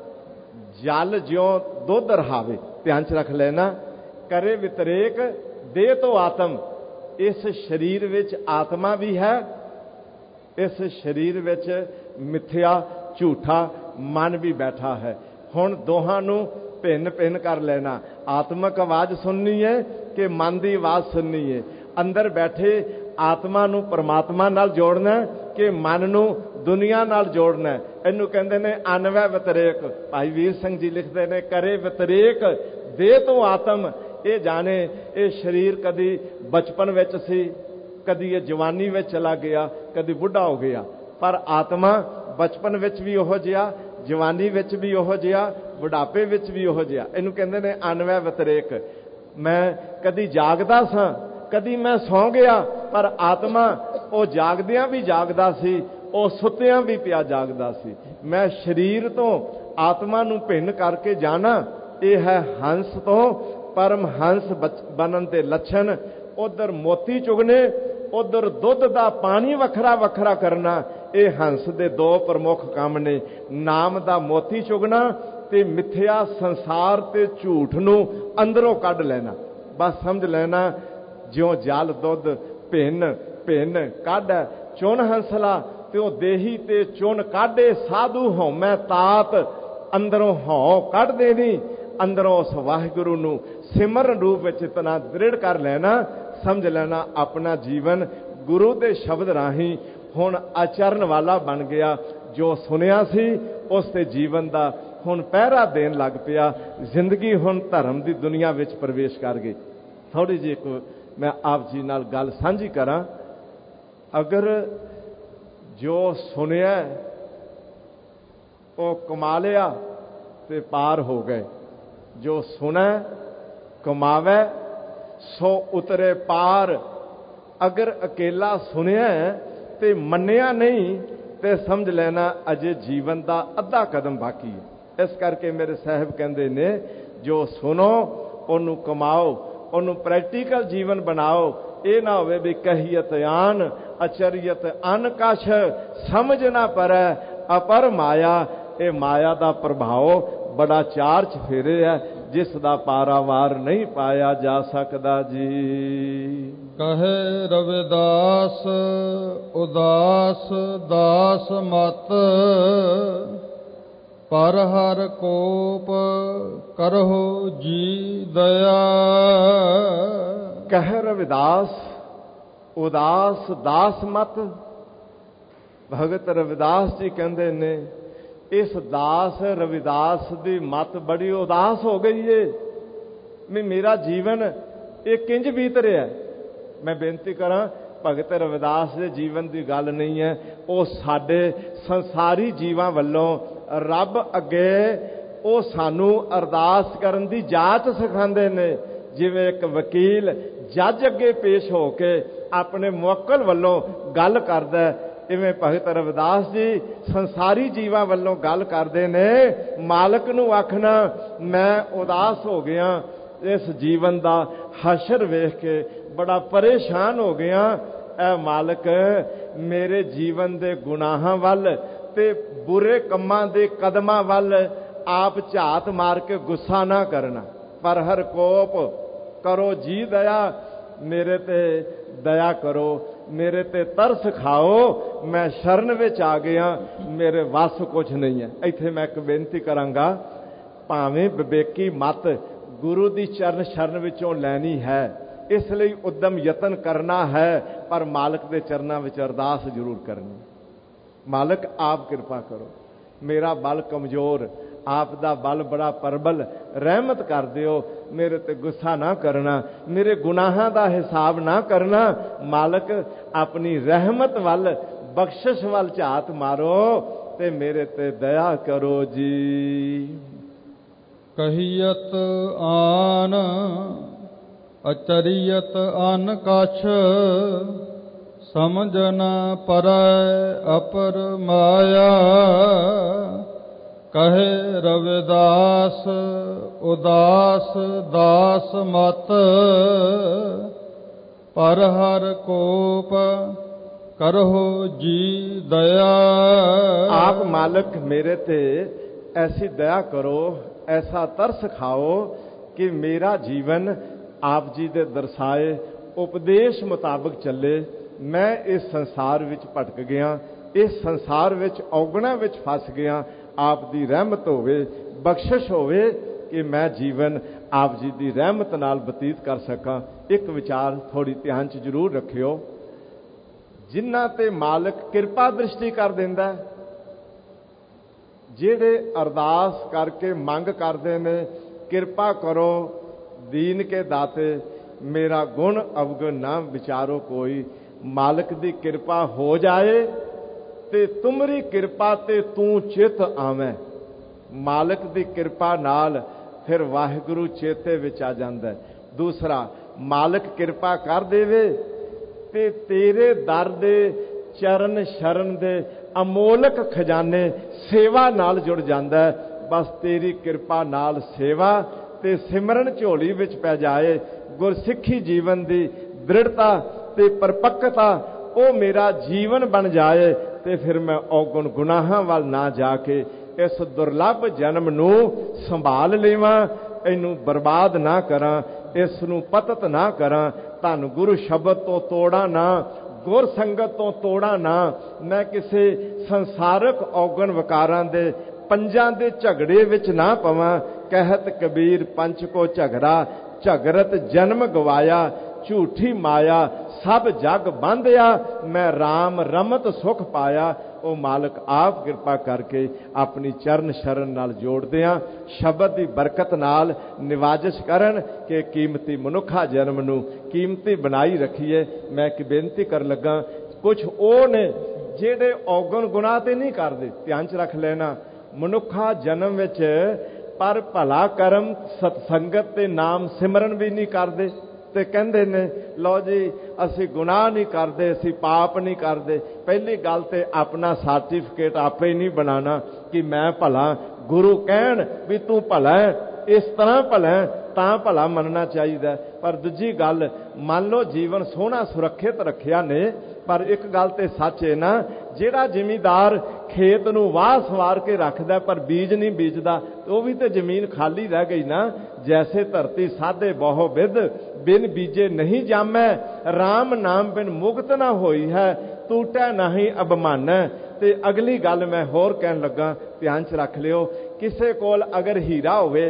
जल ज्यों दुध रहावे। ध्यान च रख लेना, करे वितरेक दे तो आत्म, इस शरीर विच आत्मा भी है, इस शरीर विच मिथ्या झूठा मन भी बैठा है। हुण दोहां नूं भिन्न भिन्न कर लेना, आत्मक आवाज सुननी है कि मन की आवाज सुननी है, अंदर बैठे आत्मा नूं परमात्मा नाल जोड़ना कि मन नूं दुनिया नाल जोड़ना। इनू कहंदे ने अनवै वितरेक। भाई वीर सिंह जी लिखते ने, करे वितरेक दे तो आत्म, ये जाने ये शरीर कदी बचपन विच सी, कदी ये जवानी में चला गया, कदी बुढ़ा हो गया, पर आत्मा बचपन विच भी ओहो जिहा, जवानी विच भी ओहो जिहा, बुढ़ापे विच भी ओहो जिहा। इहनूं कहंदे ने अनवै वतरेक। मैं कदी जागदा सां, कदी मैं सौ गया, पर आत्मा वो जागदियां भी जागदा सी, वो सुत्तियां भी पिया जागदा सी। मैं शरीर तो आत्मा नूं भिन्न करके जाना, यह है हंस तो परम हंस बनन दे लक्षण। उधर मोती चुगने, उधर दुध दा पानी वखरा वखरा करना, ये हंस दे दो प्रमुख काम ने। नाम दा मोती चुगना ते मिथ्या संसार ते झूठ नूं अंदरों कढ लेना। बस समझ लेना ज्यों जल दुध भिन्न भिन्न काढ चुन हंसला, त्यों देही ते चुन काढे साधु हौमै तात। अंदरों हौ कढ देनी, अंदरों उस वाहिगुरु नूं सिमरन रूप विच इतना दृढ़ कर लेना। समझ लेना अपना जीवन गुरु दे शब्द राही हुण आचरण वाला बन गया। जो सुनिया सी उस ते जीवन दा हुण पहरा देन लग पिया। जिंदगी हुण धर्म दी दुनिया विच प्रवेश कर गई। थोड़ी जी एक मैं आप जी नाल गल सांझी करां। अगर जो सुनिया वो कमा लिया ते पार हो गए, जो सुने कमावे सो उतरे पार। अगर अकेला सुनिया ते मन्निया नहीं ते समझ लेना अजे जीवन का अद्धा कदम बाकी है। इस करके मेरे साहब कहते ने जो सुनो उन्होंने कमाओ, उन्होंने प्रैक्टिकल जीवन बनाओ। ये ना होवे भी कहियत आन अचरियत अन कछ, समझ ना परै अपर माया। ये माया का प्रभाव बड़ा चार चफेरे है, जिस दा पारावार नहीं पाया जा सकता जी। कहे रविदास उदास दास मत, पर हर कोप करहो जी दया। कहे रविदास उदास दास मत। भगत रविदास जी कहते ने इस दास रविदास की मत बड़ी उदास हो गई है। मैं मेरा जीवन एक किंज बीत रहा है। मैं बेनती करा भगत रविदास के जीवन की गल नहीं है, वो साडे संसारी जीवां वल्लों रब अगे वो सानू अरदास करन दी जाच सिखांदे ने। जिवें एक वकील जज अगे पेश होके अपने मुवक्कल वल्लों गल करदा, इवें भगत रविदास जी संसारी जीवां वल्लों गल करदे ने। मालक नूं आखना मैं उदास हो गया, इस जीवन दा हशर वेख के बड़ा परेशान हो गया। ऐ मालक मेरे जीवन दे गुनाहां वल ते बुरे कम्मां दे कदमां वल आप झात मार के गुस्सा ना करना, पर हर कोप करो जी दया। मेरे ते दया करो, मेरे ते तरस खाओ। मैं शरण विच आ गया, मेरे वस कुछ नहीं है। इत्थे मैं एक बेनती करांगा, भावें विवेकी मत गुरु दी चरण शरण विचों लैनी है, इसलिए उद्यम यतन करना है, पर मालक दे चरनां विच अरदास जरूर करनी। मालक आप कृपा करो, मेरा बल कमजोर, आप दा बल बड़ा प्रबल, रहमत कर दियो। मेरे ते गुस्सा ना करना, मेरे गुनाहां दा हिसाब ना करना। मालक अपनी रहमत वल बख्शिश वल झात मारो ते मेरे ते दया करो जी। कहियत आन अचरियत अन कछ, समझ न परै अपर माया। कहे रविदास उदास दास मत, पर हर कोप करहो जी दया। आप मालक मेरे ते ऐसी दया करो, ऐसा तरस खाओ कि मेरा जीवन आप जी दे दर्शाए उपदेश मुताबिक चले। मैं इस संसार विच भटक गया, इस संसार विच औगणा विच फस गया। आप दी रहमत होवे, बख्शिश होवे कि मैं जीवन आप जी दी रहमत नाल बतीत कर सकां। एक विचार थोड़ी ध्यान च जरूर रखियो, जिन्हां ते मालक किरपा दृष्टि कर दिंदा, ਜਿਹੜੇ अरदास करके मंग करते ने किरपा करो दीन के दाते, मेरा गुण अवगुण ना विचारो कोई। मालिक दी किरपा हो जाए ते तुमरी किरपा ते तू चित आवे। मालिक दी किरपा नाल फिर वाहिगुरु चेते विच आ जांदा है। दूसरा, मालिक किरपा कर देवे ते तेरे दर दे चरण शरण दे अमोलक खजाने सेवा नाल जुड़ जांदा है। बस तेरी किरपा नाल सेवा ते सिमरन झोली विच पै जाए। गुरसिੱਖੀ जीवन दी दृढ़ता ते परपक्कता वो मेरा जीवन बन जाए ते फिर मैं औगुण गुनाहां वाल ना जाके इस दुर्लभ जन्म नूं संभाल लेवां, इनू बर्बाद ना करां, इस नूं पतत ना करां। धन गुरु शब्द तो तोड़ा ना, गुर संगत तो तोड़ा ना। मैं किसी संसारक औगण विकारां दे पंजां दे झगड़े विच ना पवां। कहत कबीर पंच को झगड़ा, झगरत जन्म गवाया। झूठी माया सब जग बांधिया, मैं राम रमत सुख पाया। ओ मालिक आप किरपा करके अपनी चरण शरण नाल जोड़ दिया, शब्द की बरकत नाल निवाजिश करन कि कीमती मनुखा जन्म नूं कीमती बनाई रखीए। मैं एक बेनती कर लगा, कुछ ओ ने जेड़े औगण गुनाह ते नहीं करदे, ध्यान च रख लेना। मनुखा जन्म विच पर भला करम सतसंगत ते नाम सिमरन भी नहीं करदे ते कहंदे ने लो जी असी गुनाह नहीं करते, असी पाप नहीं करते। पहली गल ते अपना सर्टिफिकेट आपे ही नहीं बनाना कि मैं भला, गुरु कहन भी तू भला है, इस तरह भला है तां भला मनना चाहिए। पर दूजी गल, मान लो जीवन सोहना सुरक्षित रखिया ने, पर एक गल ते सच है ना, जिहड़ा जिमीदार खेत नूं वाह सवार के रखदा पर बीज नहीं बीजदा, वो भी तो जमीन खाली रह गई ना। जैसे धरती साधे बहु विद, बिन बीजे नहीं जामै। राम नाम बिन मुक्त ना होई है, टूटै नहीं अबमान। ते अगली गल मैं होर कहन लगा, ध्यान च रख लियो। किसे कोल अगर हीरा होवे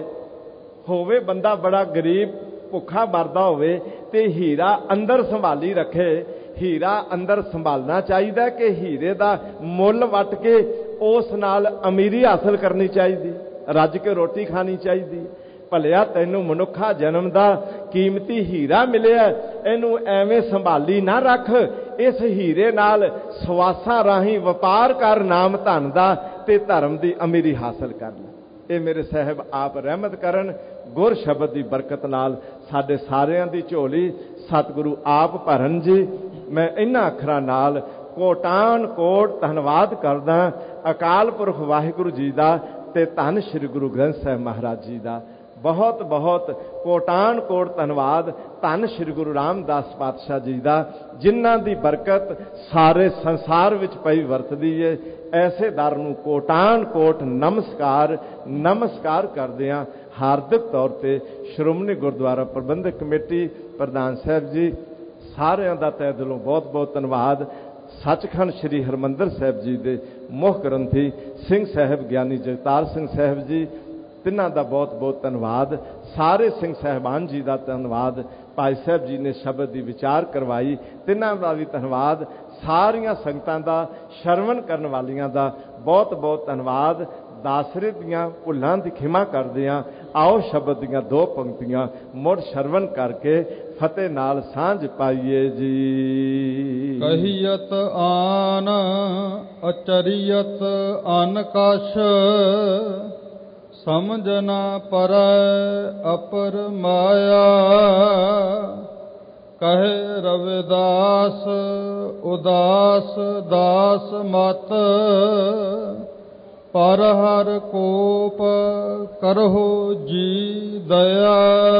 होवे बंदा बड़ा गरीब भुखा मरदा होवे ते हीरा अंदर संभाली रखे, हीरा अंदर संभालना चाहिए कि हीरे दा मुल वट के उस नाल अमीरी हासिल करनी चाहिए, रज के रोटी खानी चाहिए। भलिया तैनू मनुखा जन्म दा कीमती हीरा मिलिया, इनू एवें संभाली ना रख। इस हीरे नाल सवासा राही वपार कर नाम धन दा ते धर्म दी अमीरी हासिल कर ले। ये मेरे साहब आप रहमत करन, गुर शब्द की बरकत नाल साडे सारियां दी झोली सतगुरु आप भरन जी। मैं इन्हां अखरां नाल कोटान कोट धन्नवाद करदा अकाल पुरख वाहिगुरु जी दा ते धन श्री गुरु ग्रंथ साहिब महाराज जी दा। बहुत बहुत कोटान कोट धन्नवाद धन श्री गुरु रामदास पातशाह जी दा, जिन्हां दी बरकत सारे संसार विच पई वरतदी है। ऐसे दर नूं कोटान कोट नमस्कार नमस्कार करदिआं हार्दिक तौर ते श्रोमणी गुरुद्वारा प्रबंधक कमेटी प्रधान साहब जी सारिਆਂ ਦਾ तय दिलों बहुत बहुत धन्यवाद। सचखंड श्री हरमंदर साहब जी के मुख ग्रंथी सिंह साहब ज्ञानी जगतार सिंह साहब जी, तिन्हां दा बहुत बहुत धन्यवाद। सारे सिंह साहबान जी का धन्यवाद। भाई साहब जी ने शब्द की विचार करवाई, तिन्हां दा भी धन्यवाद। सारियां संगतां दा श्रवण करन वालियां दा बहुत बहुत धन्यवाद। दासरे दियां भुलां दी खिमा करदिआं आओ शब्द दियां दो पंक्तियां मुड़ श्रवण करके फतेह नाल सांझ पाइए जी। कहियत आन अचरियत आन कश, समझना परय अपर माया। कहे रविदास उदास दास मत, पर हर कोप करहो जी दया।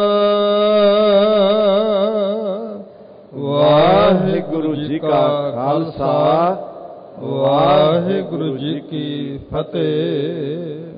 वाहिगुरु जी का खालसा, वाहिगुरु जी की फतेह।